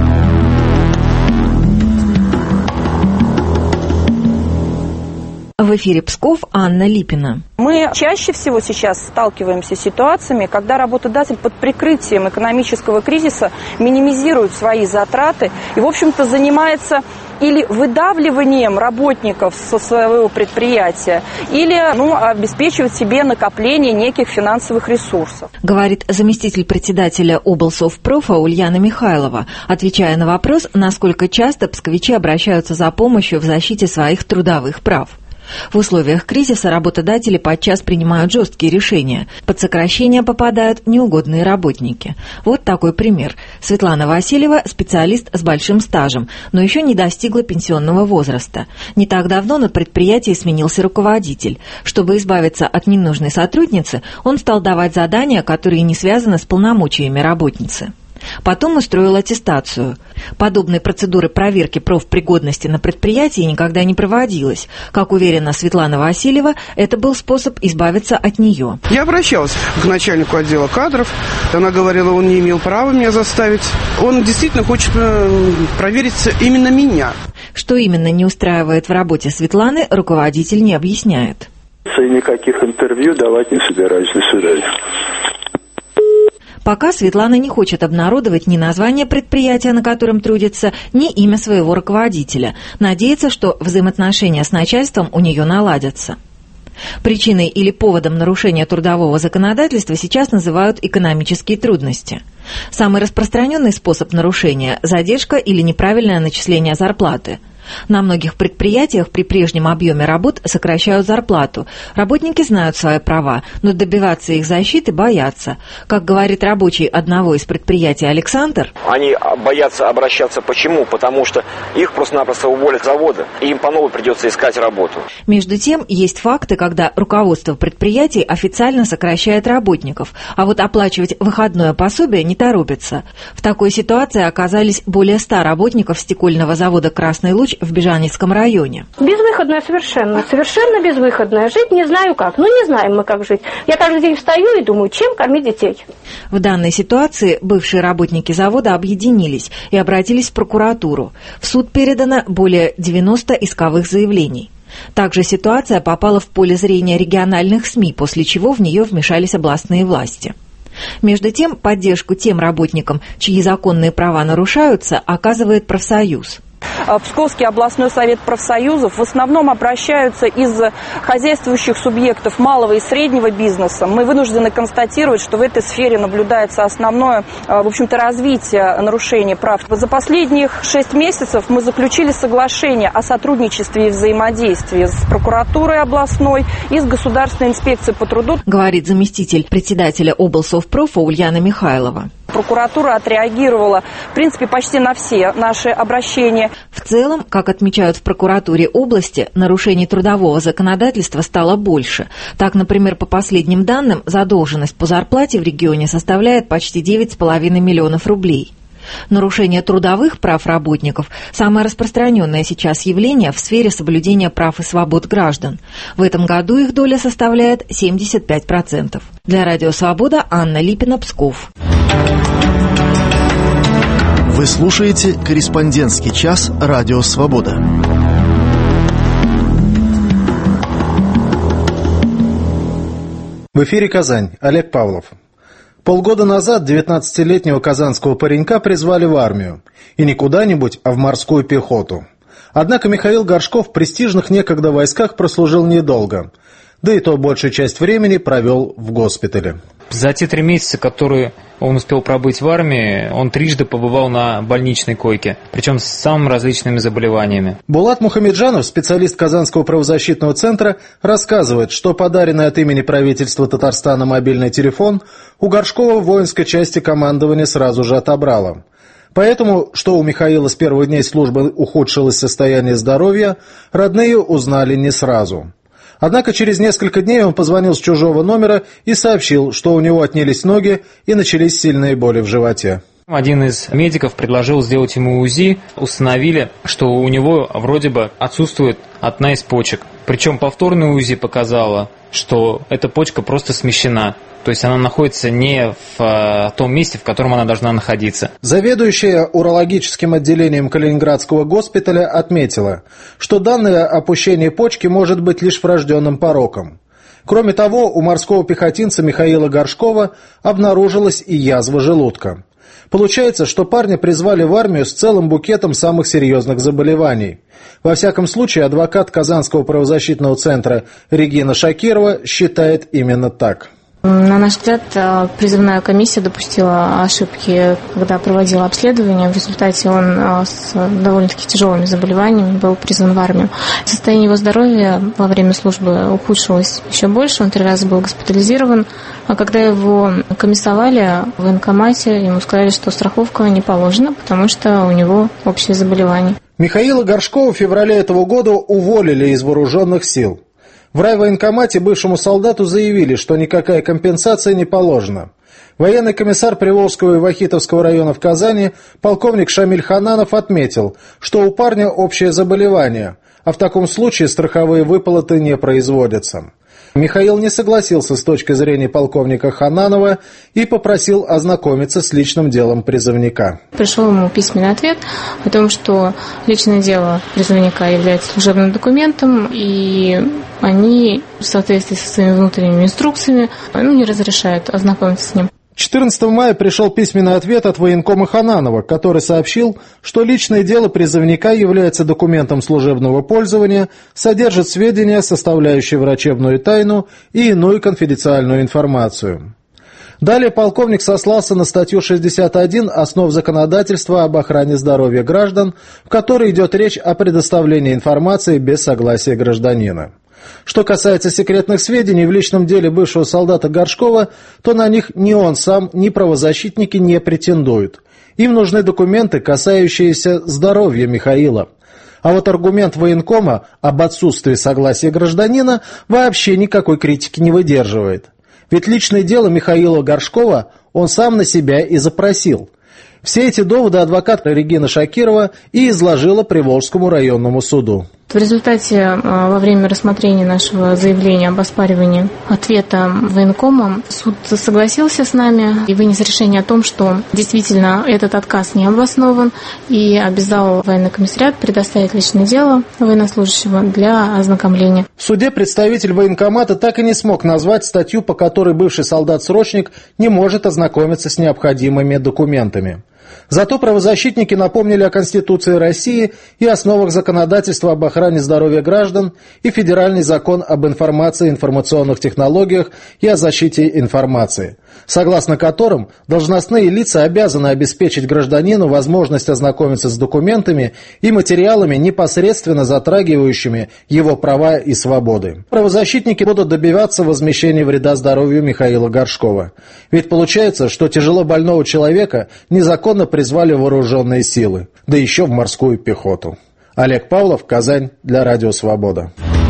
В эфире Псков, Анна Липина. Мы чаще всего сейчас сталкиваемся с ситуациями, когда работодатель под прикрытием экономического кризиса минимизирует свои затраты и, в общем-то, занимается или выдавливанием работников со своего предприятия, или ну, обеспечивает себе накопление неких финансовых ресурсов. Говорит заместитель председателя облсовпрофа Ульяна Михайлова, отвечая на вопрос, насколько часто псковичи обращаются за помощью в защите своих трудовых прав. В условиях кризиса работодатели подчас принимают жесткие решения. Под сокращение попадают неугодные работники. Вот такой пример. Светлана Васильева – специалист с большим стажем, но еще не достигла пенсионного возраста. Не так давно на предприятии сменился руководитель. Чтобы избавиться от ненужной сотрудницы, он стал давать задания, которые не связаны с полномочиями работницы. Потом устроил аттестацию. Подобной процедуры проверки профпригодности на предприятии никогда не проводилось. Как уверена Светлана Васильева, это был способ избавиться от нее. Я обращалась к начальнику отдела кадров. Она говорила, он не имел права меня заставить. Он действительно хочет проверить именно меня. Что именно не устраивает в работе Светланы, руководитель не объясняет. И никаких интервью давать не собираюсь, до свидания. Пока Светлана не хочет обнародовать ни название предприятия, на котором трудится, ни имя своего руководителя. Надеется, что взаимоотношения с начальством у нее наладятся. Причиной или поводом нарушения трудового законодательства сейчас называют экономические трудности. Самый распространенный способ нарушения – задержка или неправильное начисление зарплаты. На многих предприятиях при прежнем объеме работ сокращают зарплату. Работники знают свои права, но добиваться их защиты боятся. Как говорит рабочий одного из предприятий Александр, они боятся обращаться. Почему? Потому что их просто-напросто уволят с завода, и им по новой придется искать работу. Между тем, есть факты, когда руководство предприятий официально сокращает работников, а вот оплачивать выходное пособие не торопится. В такой ситуации оказались более ста работников стекольного завода «Красный луч» в Бежанецком районе. Безвыходная совершенно, совершенно безвыходная. Жить не знаю как, ну не знаем мы как жить. Я каждый день встаю и думаю, чем кормить детей. В данной ситуации бывшие работники завода объединились и обратились в прокуратуру. В суд передано более девяноста исковых заявлений. Также ситуация попала в поле зрения региональных СМИ, после чего в нее вмешались областные власти. Между тем, поддержку тем работникам, чьи законные права нарушаются, оказывает профсоюз. Псковский областной совет профсоюзов в основном обращаются из хозяйствующих субъектов малого и среднего бизнеса. Мы вынуждены констатировать, что в этой сфере наблюдается основное, в общем-то, развитие нарушений прав. За последних шесть месяцев мы заключили соглашение о сотрудничестве и взаимодействии с прокуратурой областной и с Государственной инспекцией по труду, говорит заместитель председателя облсовпрофа Ульяна Михайлова. Прокуратура отреагировала, в принципе, почти на все наши обращения. В целом, как отмечают в прокуратуре области, нарушений трудового законодательства стало больше. Так, например, по последним данным, задолженность по зарплате в регионе составляет почти девять с половиной миллионов рублей. Нарушение трудовых прав работников – самое распространенное сейчас явление в сфере соблюдения прав и свобод граждан. В этом году их доля составляет семьдесят пять процентов. Для Радио Свобода Анна Липина, Псков. Вы слушаете «Корреспондентский час» Радио Свобода. В эфире «Казань». Олег Павлов. Полгода назад девятнадцатилетнего казанского паренька призвали в армию. И не куда-нибудь, а в морскую пехоту. Однако Михаил Горшков в престижных некогда войсках прослужил недолго. Да и то большую часть времени провел в госпитале. За те три месяца, которые он успел пробыть в армии, он трижды побывал на больничной койке, причем с самыми различными заболеваниями. Булат Мухамеджанов, специалист Казанского правозащитного центра, рассказывает, что подаренный от имени правительства Татарстана мобильный телефон у Горшкова в воинской части командование сразу же отобрало. Поэтому, что у Михаила с первых дней службы ухудшилось состояние здоровья, родные узнали не сразу. Однако через несколько дней он позвонил с чужого номера и сообщил, что у него отнялись ноги и начались сильные боли в животе. Один из медиков предложил сделать ему УЗИ, установили, что у него вроде бы отсутствует одна из почек. Причем повторное УЗИ показало, что эта почка просто смещена. То есть она находится не в том месте, в котором она должна находиться. Заведующая урологическим отделением Калининградского госпиталя отметила, что данное опущение почки может быть лишь врожденным пороком. Кроме того, у морского пехотинца Михаила Горшкова обнаружилась и язва желудка. Получается, что парня призвали в армию с целым букетом самых серьезных заболеваний. Во всяком случае, адвокат Казанского правозащитного центра Регина Шакирова считает именно так. На наш взгляд, призывная комиссия допустила ошибки, когда проводила обследование. В результате он с довольно-таки тяжелыми заболеваниями был призван в армию. Состояние его здоровья во время службы ухудшилось еще больше. Он три раза был госпитализирован. А когда его комиссовали в военкомате, ему сказали, что страховка не положена, потому что у него общее заболевание. Михаила Горшкова в феврале этого года уволили из вооруженных сил. В райвоенкомате бывшему солдату заявили, что никакая компенсация не положена. Военный комиссар Приволжского и Вахитовского районов Казани, полковник Шамиль Хананов, отметил, что у парня общее заболевание, а в таком случае страховые выплаты не производятся. Михаил не согласился с точки зрения полковника Хананова и попросил ознакомиться с личным делом призывника. Пришел ему письменный ответ о том, что личное дело призывника является служебным документом, и они в соответствии со своими внутренними инструкциями ну, не разрешают ознакомиться с ним. четырнадцатого мая пришел письменный ответ от военкома Хананова, который сообщил, что личное дело призывника является документом служебного пользования, содержит сведения, составляющие врачебную тайну и иную конфиденциальную информацию. Далее полковник сослался на статью шестьдесят один «Основ законодательства об охране здоровья граждан», в которой идет речь о предоставлении информации без согласия гражданина. Что касается секретных сведений в личном деле бывшего солдата Горшкова, то на них ни он сам, ни правозащитники не претендуют. Им нужны документы, касающиеся здоровья Михаила. А вот аргумент военкома об отсутствии согласия гражданина вообще никакой критики не выдерживает. Ведь личное дело Михаила Горшкова он сам на себя и запросил. Все эти доводы адвокат Регина Шакирова и изложила Приволжскому районному суду. В результате во время рассмотрения нашего заявления об оспаривании ответа военкомом суд согласился с нами и вынес решение о том, что действительно этот отказ не обоснован, и обязал военный комиссариат предоставить личное дело военнослужащего для ознакомления. В суде представитель военкомата так и не смог назвать статью, по которой бывший солдат-срочник не может ознакомиться с необходимыми документами. Зато правозащитники напомнили о Конституции России и основах законодательства об охране здоровья граждан и Федеральный закон об информации и информационных технологиях и о защите информации, согласно которым должностные лица обязаны обеспечить гражданину возможность ознакомиться с документами и материалами, непосредственно затрагивающими его права и свободы. Правозащитники будут добиваться возмещения вреда здоровью Михаила Горшкова. Ведь получается, что тяжело больного человека незаконно призвали вооруженные силы, да еще в морскую пехоту. Олег Павлов, Казань, для Радио Свобода.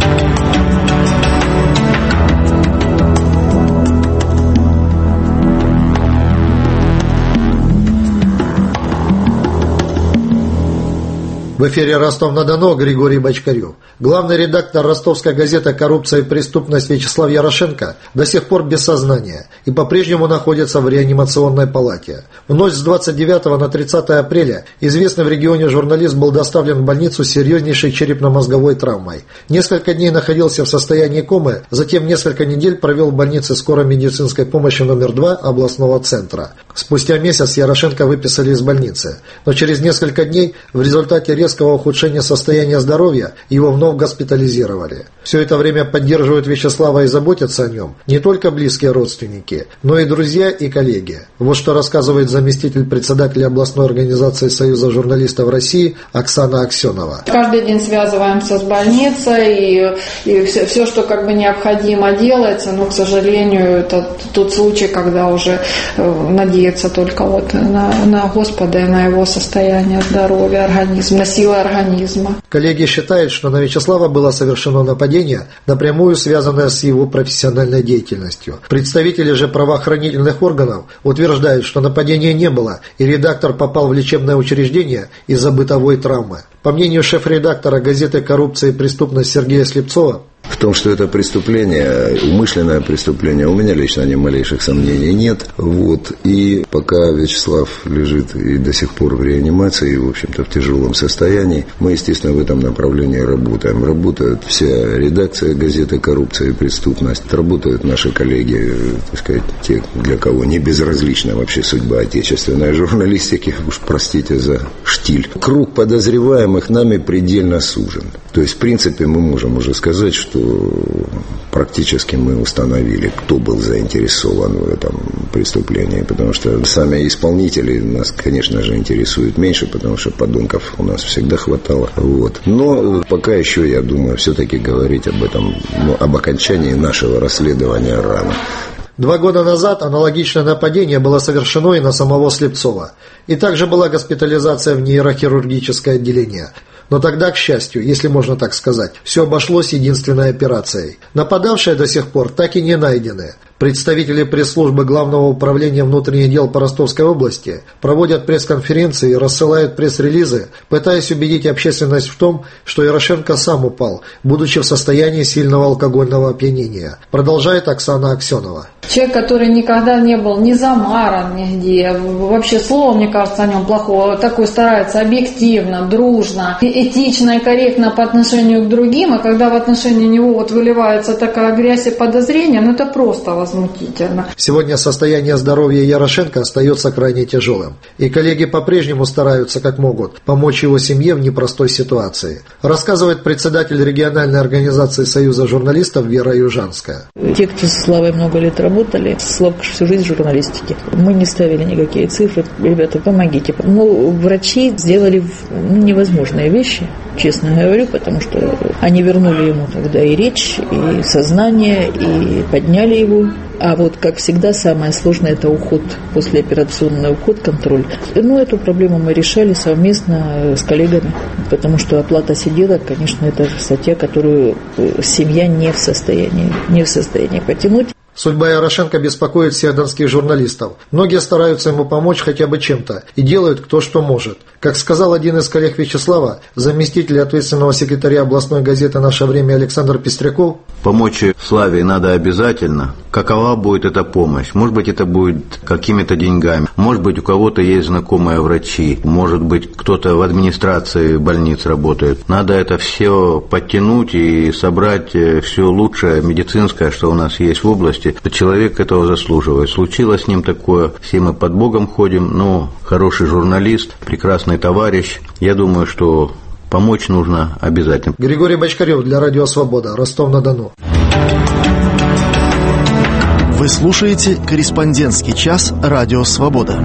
В эфире Ростов-на-Дону Григорий Бочкарев. Главный редактор ростовской газеты «Коррупция и преступность» Вячеслав Ярошенко до сих пор без сознания и по-прежнему находится в реанимационной палате. В ночь с двадцать девятого на тридцатое апреля известный в регионе журналист был доставлен в больницу с серьезнейшей черепно-мозговой травмой. Несколько дней находился в состоянии комы, затем несколько недель провел в больнице скорой медицинской помощи номер два областного центра. Спустя месяц Ярошенко выписали из больницы, но через несколько дней в результате резкого ухудшения состояния здоровья его вновь госпитализировали. Все это время поддерживают Вячеслава и заботятся о нем не только близкие родственники, но и друзья и коллеги. Вот что рассказывает заместитель председателя областной организации Союза журналистов России Оксана Аксенова. Каждый день связываемся с больницей, и, и все, все, что как бы необходимо делать, но, к сожалению, это тот случай, когда уже э, надеяться только вот на, на Господа и на его состояние здоровья, организма, на силы организма. Коллеги считают, что на Вячеслава было совершено нападение, напрямую связанное с его профессиональной деятельностью. Представители же правоохранительных органов утверждают, что нападения не было, и редактор попал в лечебное учреждение из-за бытовой травмы. По мнению шеф-редактора газеты «Коррупция и преступность» Сергея Слепцова, в том, что это преступление, умышленное преступление, у меня лично ни малейших сомнений нет. Вот. И пока Вячеслав лежит и до сих пор в реанимации, в общем-то, в тяжелом состоянии, мы, естественно, в этом направлении работаем. Работает вся редакция газеты «Коррупция и преступность», работают наши коллеги, так сказать, те, для кого не безразлична вообще судьба отечественной журналистики, уж простите за штиль. Круг подозреваемых нами предельно сужен. То есть, в принципе, мы можем уже сказать, что практически мы установили, кто был заинтересован в этом преступлении, потому что сами исполнители нас, конечно же, интересуют меньше, потому что подонков у нас всегда хватало. Вот. Но пока еще, я думаю, все-таки говорить об этом, ну, об окончании нашего расследования рано. Два года назад аналогичное нападение было совершено и на самого Слепцова. И также была госпитализация в нейрохирургическое отделение. Но тогда, к счастью, если можно так сказать, все обошлось единственной операцией. Нападавшие до сих пор так и не найдены. Представители пресс-службы Главного управления внутренних дел по Ростовской области проводят пресс-конференции и рассылают пресс-релизы, пытаясь убедить общественность в том, что Ярошенко сам упал, будучи в состоянии сильного алкогольного опьянения. Продолжает Оксана Аксенова. Человек, который никогда не был ни замаран нигде, вообще слова, мне кажется, о нем плохого, такой старается объективно, дружно, этично и корректно по отношению к другим, а когда в отношении него вот выливается такая грязь и подозрения, ну это просто возмутительно. Сегодня состояние здоровья Ярошенко остается крайне тяжелым, и коллеги по-прежнему стараются как могут помочь его семье в непростой ситуации, рассказывает председатель региональной организации Союза журналистов Вера Южанская. Те, кто со Славой много лет работает, работали, Славка всю жизнь в журналистике. Мы не ставили никакие цифры. Ребята, помогите. Ну, врачи сделали ну, невозможные вещи, честно говорю, потому что они вернули ему тогда и речь, и сознание, и подняли его. А вот, как всегда, самое сложное – это уход, послеоперационный уход, контроль. Ну, эту проблему мы решали совместно с коллегами, потому что оплата сиделок, конечно, это статья, которую семья не в состоянии, не в состоянии потянуть. Судьба Ярошенко беспокоит всех донских журналистов. Многие стараются ему помочь хотя бы чем-то и делают кто что может. Как сказал один из коллег Вячеслава, заместитель ответственного секретаря областной газеты «Наше время» Александр Пестряков: помочь Славе надо обязательно. Какова будет эта помощь? Может быть, это будет какими-то деньгами. Может быть, у кого-то есть знакомые врачи. Может быть, кто-то в администрации больниц работает. Надо это все подтянуть и собрать все лучшее медицинское, что у нас есть в области. Человек этого заслуживает. Случилось с ним такое. Все мы под Богом ходим. Но хороший журналист, прекрасный товарищ. Я думаю, что помочь нужно обязательно. Григорий Бочкарев для Радио Свобода, Ростов-на-Дону. Вы слушаете «Корреспондентский час» Радио Свобода.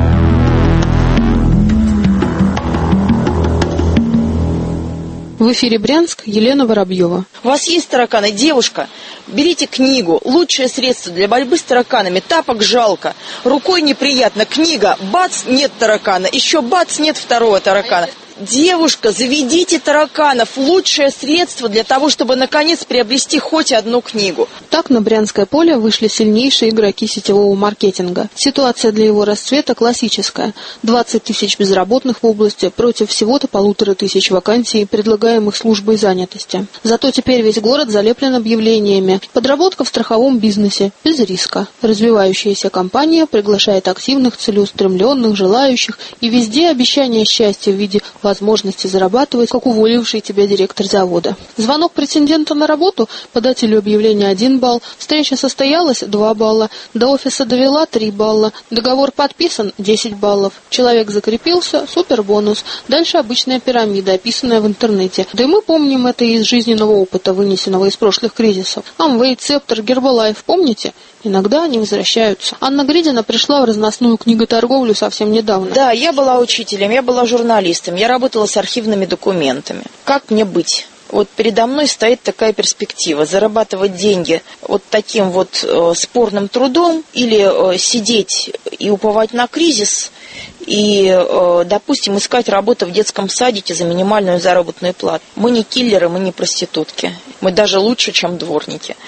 В эфире Брянск, Елена Воробьева. У вас есть тараканы? Девушка, берите книгу. Лучшее средство для борьбы с тараканами. Тапок жалко. Рукой неприятно. Книга. Бац, нет таракана. Еще бац, нет второго таракана. Девушка, заведите тараканов. Лучшее средство для того, чтобы наконец приобрести хоть одну книгу. Так на Брянское поле вышли сильнейшие игроки сетевого маркетинга. Ситуация для его расцвета классическая. двадцать тысяч безработных в области против всего-то полутора тысяч вакансий, предлагаемых службой занятости. Зато теперь весь город залеплен объявлениями. Подработка в страховом бизнесе. Без риска. Развивающаяся компания приглашает активных, целеустремленных, желающих. И везде обещание счастья в виде возможности зарабатывать, как уволивший тебя директор завода. Звонок претендента на работу, подателю объявления один балл, встреча состоялась два балла, до офиса довела три балла, договор подписан десять баллов, человек закрепился, супер бонус. Дальше обычная пирамида, описанная в интернете. Да и мы помним это из жизненного опыта, вынесенного из прошлых кризисов. Амвей, Цептор, Гербалайф, помните? Иногда они возвращаются. Анна Гридина пришла в разносную книготорговлю совсем недавно. Да, я была учителем, я была журналистом, я работала с архивными документами. Как мне быть? Вот передо мной стоит такая перспектива: зарабатывать деньги вот таким вот э, спорным трудом или э, сидеть и уповать на кризис и, э, допустим, искать работу в детском садике за минимальную заработную плату. Мы не киллеры, мы не проститутки. Мы даже лучше, чем дворники.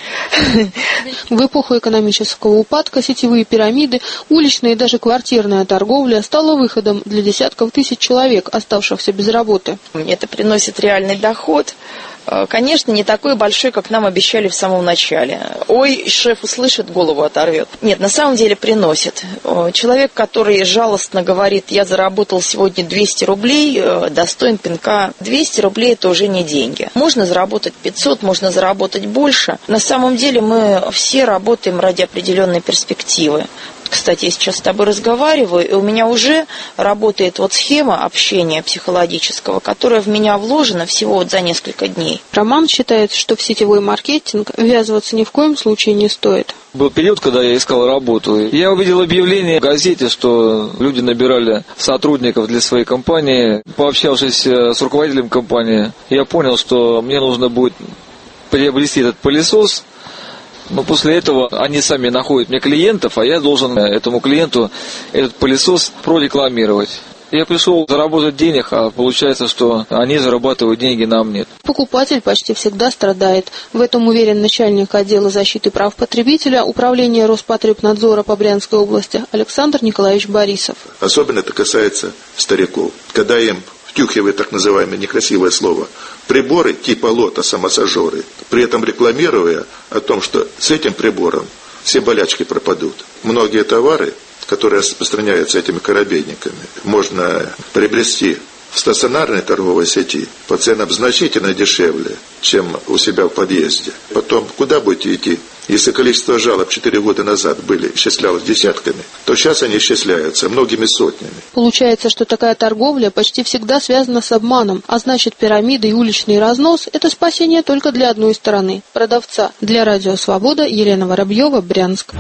В эпоху экономического упадка сетевые пирамиды, уличная и даже квартирная торговля стала выходом для десятков тысяч человек, оставшихся без работы. Мне это приносит реальный доход. Конечно, не такой большой, как нам обещали в самом начале. Ой, шеф услышит, голову оторвет. Нет, на самом деле приносит. Человек, который жалостно говорит: я заработал сегодня двести рублей, достоин пинка. двести рублей – это уже не деньги. Можно заработать пятьсот, можно заработать больше. На самом деле мы все работаем ради определенной перспективы. Кстати, я сейчас с тобой разговариваю, и у меня уже работает вот схема общения психологического, которая в меня вложена всего вот за несколько дней. Роман считает, что в сетевой маркетинг ввязываться ни в коем случае не стоит. Был период, когда я искал работу. Я увидел объявление в газете, что люди набирали сотрудников для своей компании. Пообщавшись с руководителем компании, я понял, что мне нужно будет приобрести этот пылесос. Но после этого они сами находят мне клиентов, а я должен этому клиенту этот пылесос прорекламировать. Я пришел заработать денег, а получается, что они зарабатывают деньги на мне. Покупатель почти всегда страдает. В этом уверен начальник отдела защиты прав потребителя Управления Роспотребнадзора по Брянской области Александр Николаевич Борисов. Особенно это касается стариков. Когда им втюхивает так называемое некрасивое слово приборы типа лото-самосажеры, при этом рекламируя о том, что с этим прибором все болячки пропадут. Многие товары, которые распространяются этими корабейниками, можно приобрести в стационарной торговой сети по ценам значительно дешевле, чем у себя в подъезде. Потом, куда будете идти? Если количество жалоб четыре года назад были, исчислялось десятками, то сейчас они исчисляются многими сотнями. Получается, что такая торговля почти всегда связана с обманом, а значит, пирамиды и уличный разнос – это спасение только для одной стороны – продавца. Для Радио Свобода Елена Воробьева, Брянск.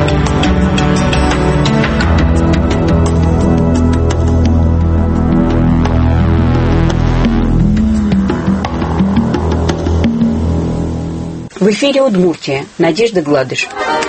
В эфире Удмуртия. Надежда Гладыш.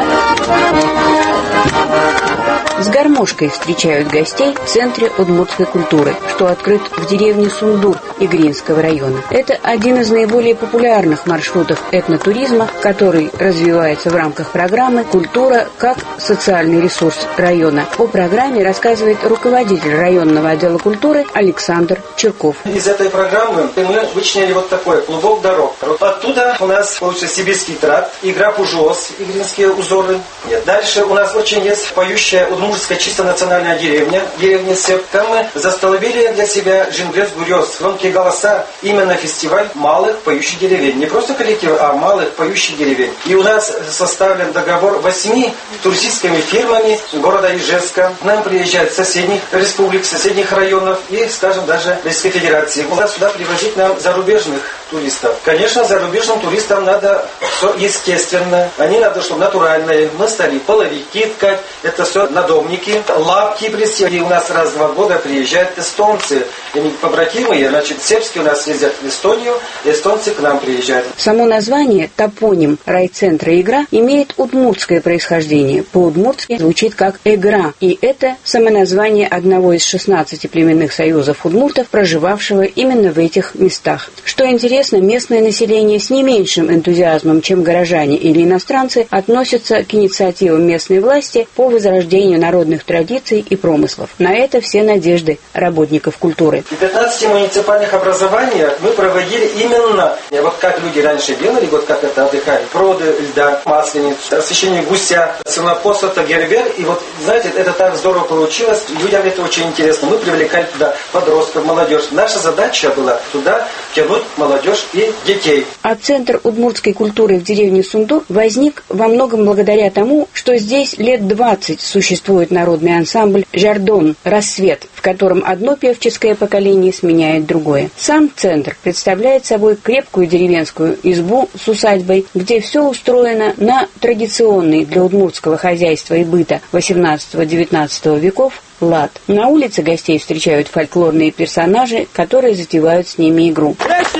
С гармошкой встречают гостей в Центре удмуртской культуры, что открыт в деревне Сундур Игринского района. Это один из наиболее популярных маршрутов этнотуризма, который развивается в рамках программы «Культура как социальный ресурс района». О программе рассказывает руководитель районного отдела культуры Александр Черков. Из этой программы мы вычленили вот такой клубок дорог. Вот оттуда у нас получится сибирский тракт, игра Пужос, игринские узоры. Нет. Дальше у нас очень есть поющая удмуртская чисто национальная деревня, деревня Сеп. Там мы застолбили для себя Жингрес Гурёс, громкие голоса, именно фестиваль малых поющих деревень. Не просто коллектив, а малых поющих деревень. И у нас составлен договор восьми туристическими фирмами города Ижевска. К нам приезжают с соседних республик, соседних районов и, скажем, даже Российской Федерации. Надо сюда привозить нам зарубежных туристов. Конечно, зарубежным туристам надо все естественное. Они надо, чтобы натуральные. Мы стали половики ткать. Это все надомники. Лапки привезти. И у нас раз в два года приезжают эстонцы. Они побратимые. Значит, сербские у нас ездят в Эстонию. Эстонцы к нам приезжают. Само название, топоним райцентра «Игра» имеет удмуртское происхождение. По-удмуртски звучит как «Эгра». И это самоназвание одного из шестнадцати племенных союзов удмуртов, проживавшего именно в этих местах. Что интересно, местное население с не меньшим энтузиазмом, чем горожане или иностранцы, относятся к инициативам местной власти по возрождению народных традиций и промыслов. На это все надежды работников культуры. В пятнадцати муниципальных образованиях мы проводили именно, вот как люди раньше делали, вот как это отдыхали, проды льда, масленицу, освещение гуся, сырнопоса, гербер. И вот, знаете, это так здорово получилось. Людям это очень интересно. Мы привлекали туда подростков, молодежь. Наша задача была туда тянуть молодежь и детей. А Центр удмуртской культуры в деревне Сундур возник во многом благодаря тому, что здесь лет двадцать существует народный ансамбль «Жардон. Рассвет», в котором одно певческое поколение сменяет другое. Сам центр представляет собой крепкую деревенскую избу с усадьбой, где все устроено на традиционный для удмуртского хозяйства и быта восемнадцатого-девятнадцатого веков лад. На улице гостей встречают фольклорные персонажи, которые затевают с ними игру.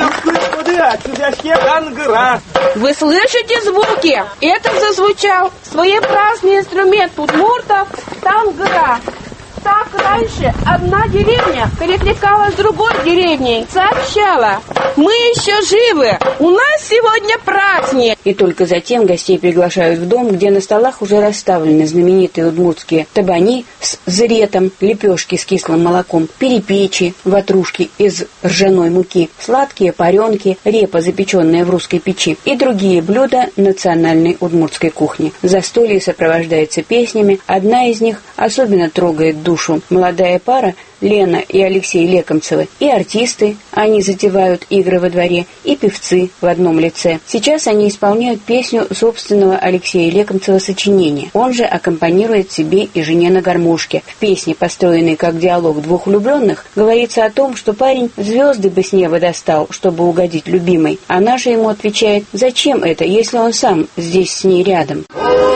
Вы слышите звуки? Это зазвучал своеобразный инструмент удмуртов тангыра. Так раньше одна деревня перекликалась с другой деревней, сообщала: мы еще живы, у нас сегодня праздник. И только затем гостей приглашают в дом, где на столах уже расставлены знаменитые удмуртские табани с зретом, лепешки с кислым молоком, перепечи, ватрушки из ржаной муки, сладкие паренки, репа, запеченная в русской печи и другие блюда национальной удмуртской кухни. Застолье сопровождается песнями, одна из них особенно трогает душу. Молодая пара Лена и Алексей Лекомцевы, и артисты, они затевают игры во дворе, и певцы в одном лице. Сейчас они исполняют песню собственного Алексея Лекомцева сочинения. Он же аккомпанирует себе и жене на гармошке. В песне, построенной как диалог двух влюбленных, говорится о том, что парень звезды бы с неба достал, чтобы угодить любимой. Она же ему отвечает: зачем это, если он сам здесь с ней рядом?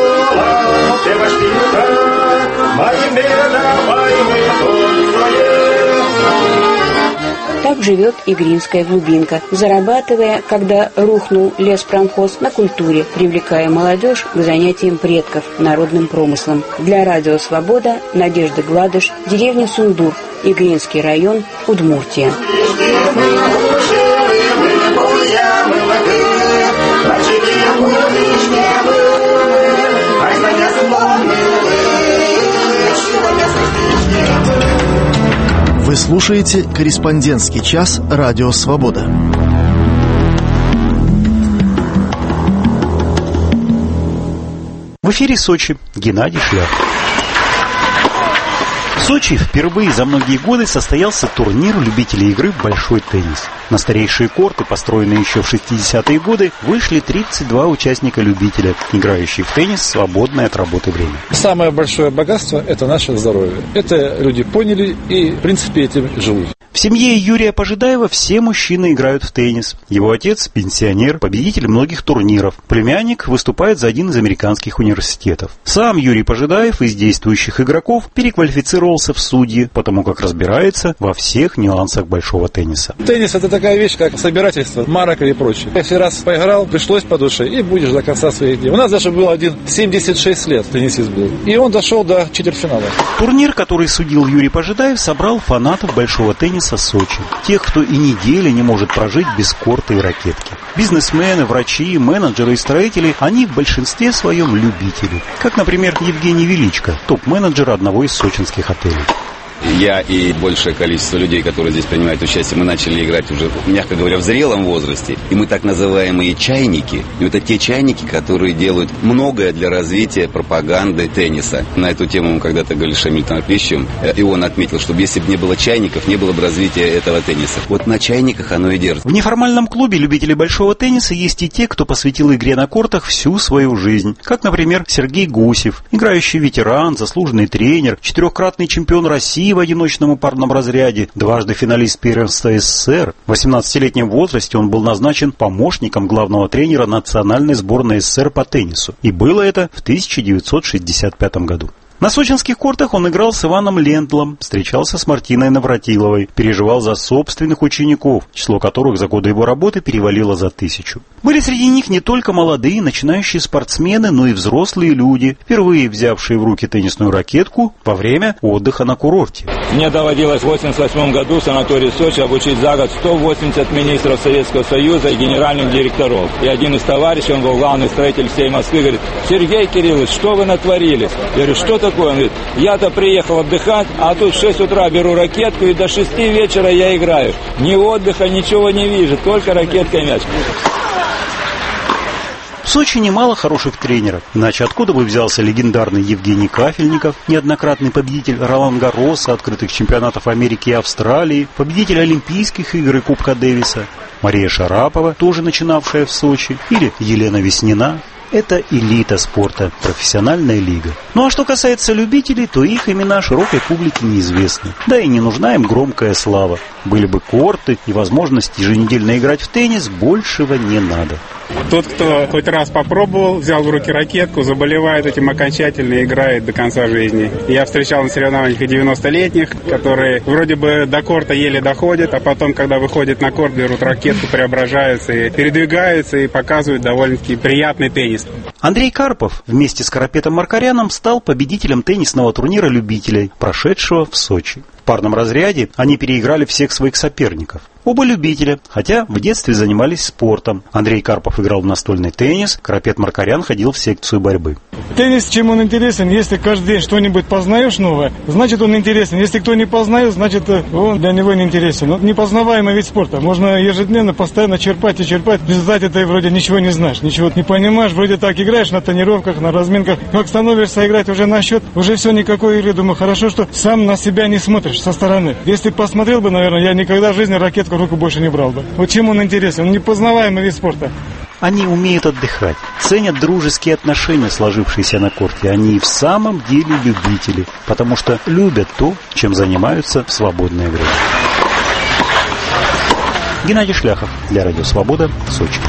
Так живет игринская глубинка, зарабатывая, когда рухнул леспромхоз, на культуре, привлекая молодежь к занятиям предков, народным промыслом. Для Радио Свобода Надежда Гладыш, деревня Сундур, Игринский район, Удмуртия. Вы слушаете «Корреспондентский час» Радио Свобода. В эфире Сочи. Геннадий Шляхов. В Сочи впервые за многие годы состоялся турнир любителей игры в большой теннис. На старейшие корты, построенные еще в шестидесятые годы, вышли тридцать два участника-любителя, играющие в теннис в свободное от работы время. Самое большое богатство – это наше здоровье. Это люди поняли и, в принципе, этим живут. В семье Юрия Пожидаева все мужчины играют в теннис. Его отец – пенсионер, победитель многих турниров. Племянник выступает за один из американских университетов. Сам Юрий Пожидаев из действующих игроков переквалифицировался в судьи, потому как разбирается во всех нюансах большого тенниса. Теннис – это такая вещь, как собирательство марок и прочее. Если раз поиграл, пришлось по душе, и будешь до конца своих дней. У нас даже был один семьдесят шесть лет теннисист был. И он дошел до четвертьфинала. Турнир, который судил Юрий Пожидаев, собрал фанатов большого тенниса Сочи. Тех, кто и недели не может прожить без корта и ракетки. Бизнесмены, врачи, менеджеры и строители, они в большинстве своем любители. Как, например, Евгений Величко, топ-менеджер одного из сочинских отелей. Я и большее количество людей, которые здесь принимают участие, мы начали играть уже, мягко говоря, в зрелом возрасте. И мы так называемые чайники. И это те чайники, которые делают многое для развития пропаганды тенниса. На эту тему мы когда-то говорили с Шамильтом Арпищевым, и он отметил, что если бы не было чайников, не было бы развития этого тенниса. Вот на чайниках оно и держится. В неформальном клубе любителей большого тенниса есть и те, кто посвятил игре на кортах всю свою жизнь. Как, например, Сергей Гусев, играющий ветеран, заслуженный тренер, четырехкратный чемпион России в одиночном и парном разряде, дважды финалист первенства СССР. В восемнадцатилетнем возрасте он был назначен помощником главного тренера национальной сборной СССР по теннису. И было это в тысяча девятьсот шестьдесят пятом году. На сочинских кортах он играл с Иваном Лендлом, встречался с Мартиной Навратиловой, переживал за собственных учеников, число которых за годы его работы перевалило за тысячу. Были среди них не только молодые начинающие спортсмены, но и взрослые люди, впервые взявшие в руки теннисную ракетку во время отдыха на курорте. Мне доводилось в восемьдесят восьмом году в санатории Сочи обучить за год сто восемьдесят министров Советского Союза и генеральных директоров. И один из товарищей, он был главный строитель всей Москвы, говорит: Сергей Кириллович, что вы натворили? Я говорю, что такое? Он говорит: я-то приехал отдыхать, а тут в шесть утра беру ракетку и до шести вечера я играю. Ни отдыха, ничего не вижу, только ракетка и мяч. В Сочи немало хороших тренеров, иначе откуда бы взялся легендарный Евгений Кафельников, неоднократный победитель Ролан-Гарроса, открытых чемпионатов Америки и Австралии, победитель Олимпийских игр и Кубка Дэвиса, Мария Шарапова, тоже начинавшая в Сочи, или Елена Веснина. Это элита спорта, профессиональная лига. Ну а что касается любителей, то их имена широкой публике неизвестны. Да и не нужна им громкая слава. Были бы корты и возможность еженедельно играть в теннис, большего не надо. Тот, кто хоть раз попробовал, взял в руки ракетку, заболевает этим окончательно и играет до конца жизни. Я встречал на соревнованиях и девяностолетних, которые вроде бы до корта еле доходят, а потом, когда выходят на корт, берут ракетку, преображаются и передвигаются и показывают довольно-таки приятный теннис. Андрей Карпов вместе с Карапетом Маркаряном стал победителем теннисного турнира любителей, прошедшего в Сочи. В парном разряде они переиграли всех своих соперников. Оба любителя, хотя в детстве занимались спортом. Андрей Карпов играл в настольный теннис, Карапет Маркарян ходил в секцию борьбы. Теннис, чем он интересен? Если каждый день что-нибудь познаешь новое, значит он интересен. Если кто не познает, значит он для него не интересен. Он непознаваемый вид спорта. Можно ежедневно, постоянно черпать и черпать. В результате ты вроде ничего не знаешь, ничего не понимаешь. Вроде так играешь на тренировках, на разминках. Как становишься играть уже на счет, уже все, никакой игры. Думаю, хорошо, что сам на себя не смотришь со стороны. Если посмотрел бы, наверное, я никогда в жизни ракетку в руку больше не брал бы. Вот чем он интересен? Он непознаваемый вид спорта. Они умеют отдыхать, ценят дружеские отношения, сложившиеся на корте. Они и в самом деле любители, потому что любят то, чем занимаются в свободное время. Геннадий Шляхов для Радио Свобода, Сочи.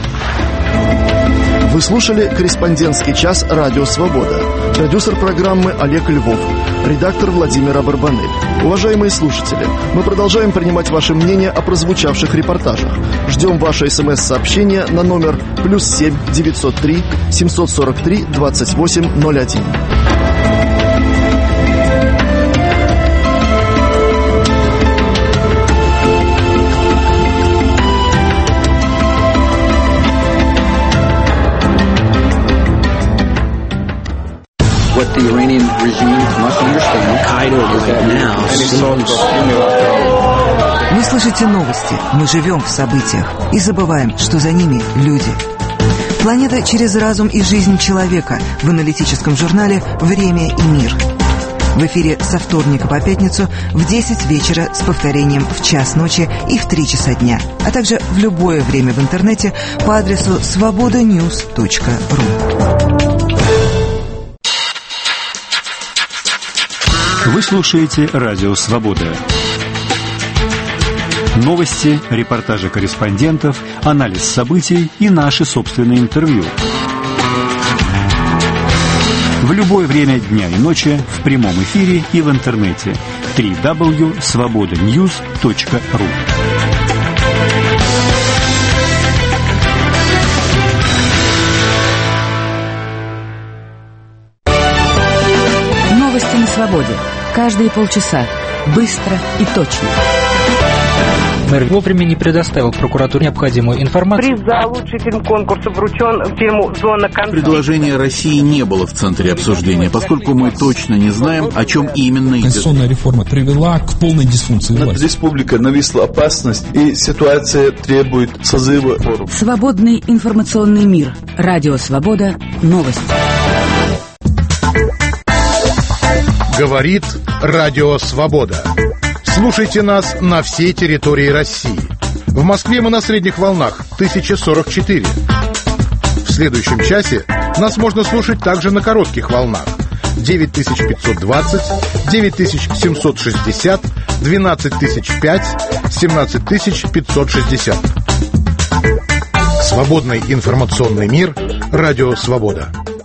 Вы слушали «Корреспондентский час. Радио Свобода». Продюсер программы Олег Львов. Редактор Владимир Барбанель. Уважаемые слушатели, мы продолжаем принимать ваше мнение о прозвучавших репортажах. Ждем ваше смс-сообщение на номер плюс семь девятьсот три семьсот сорок три двадцать восемь ноль один. What the Iranian regime must understand, Qaeda is that now. Вы слышите новости, мы живем в событиях и забываем, что за ними люди. Планета через разум и жизнь человека в аналитическом журнале «Время и мир». В эфире со вторника по пятницу в десять вечера с повторением в час ночи и в три часа дня, а также в любое время в интернете по адресу свобода ньюс точка ру. Вы слушаете Радио Свобода. Новости, репортажи корреспондентов, анализ событий и наши собственные интервью. В любое время дня и ночи в прямом эфире и в интернете. дабл ю дабл ю дабл ю точка свобода ньюс точка ру. Новости на свободе. Каждые полчаса. Быстро и точно. Мэр вовремя не предоставил прокуратуре необходимую информацию. Приз за лучший фильм конкурса вручен фильму «Зона конфликта». Предложение России не было в центре обсуждения, поскольку мы точно не знаем, о чем именно идет. Конституционная реформа привела к полной дисфункции власти. Над республикой нависла опасность, и ситуация требует созыва форума. Свободный информационный мир. Радио Свобода. Новости. Говорит Радио Свобода. Слушайте нас на всей территории России. В Москве мы на средних волнах тысяча сорок четыре. В следующем часе нас можно слушать также на коротких волнах девять тысяч пятьсот двадцать, девять тысяч семьсот шестьдесят, двенадцать тысяч пять, семнадцать тысяч пятьсот шестьдесят. Свободный информационный мир. Радио Свобода.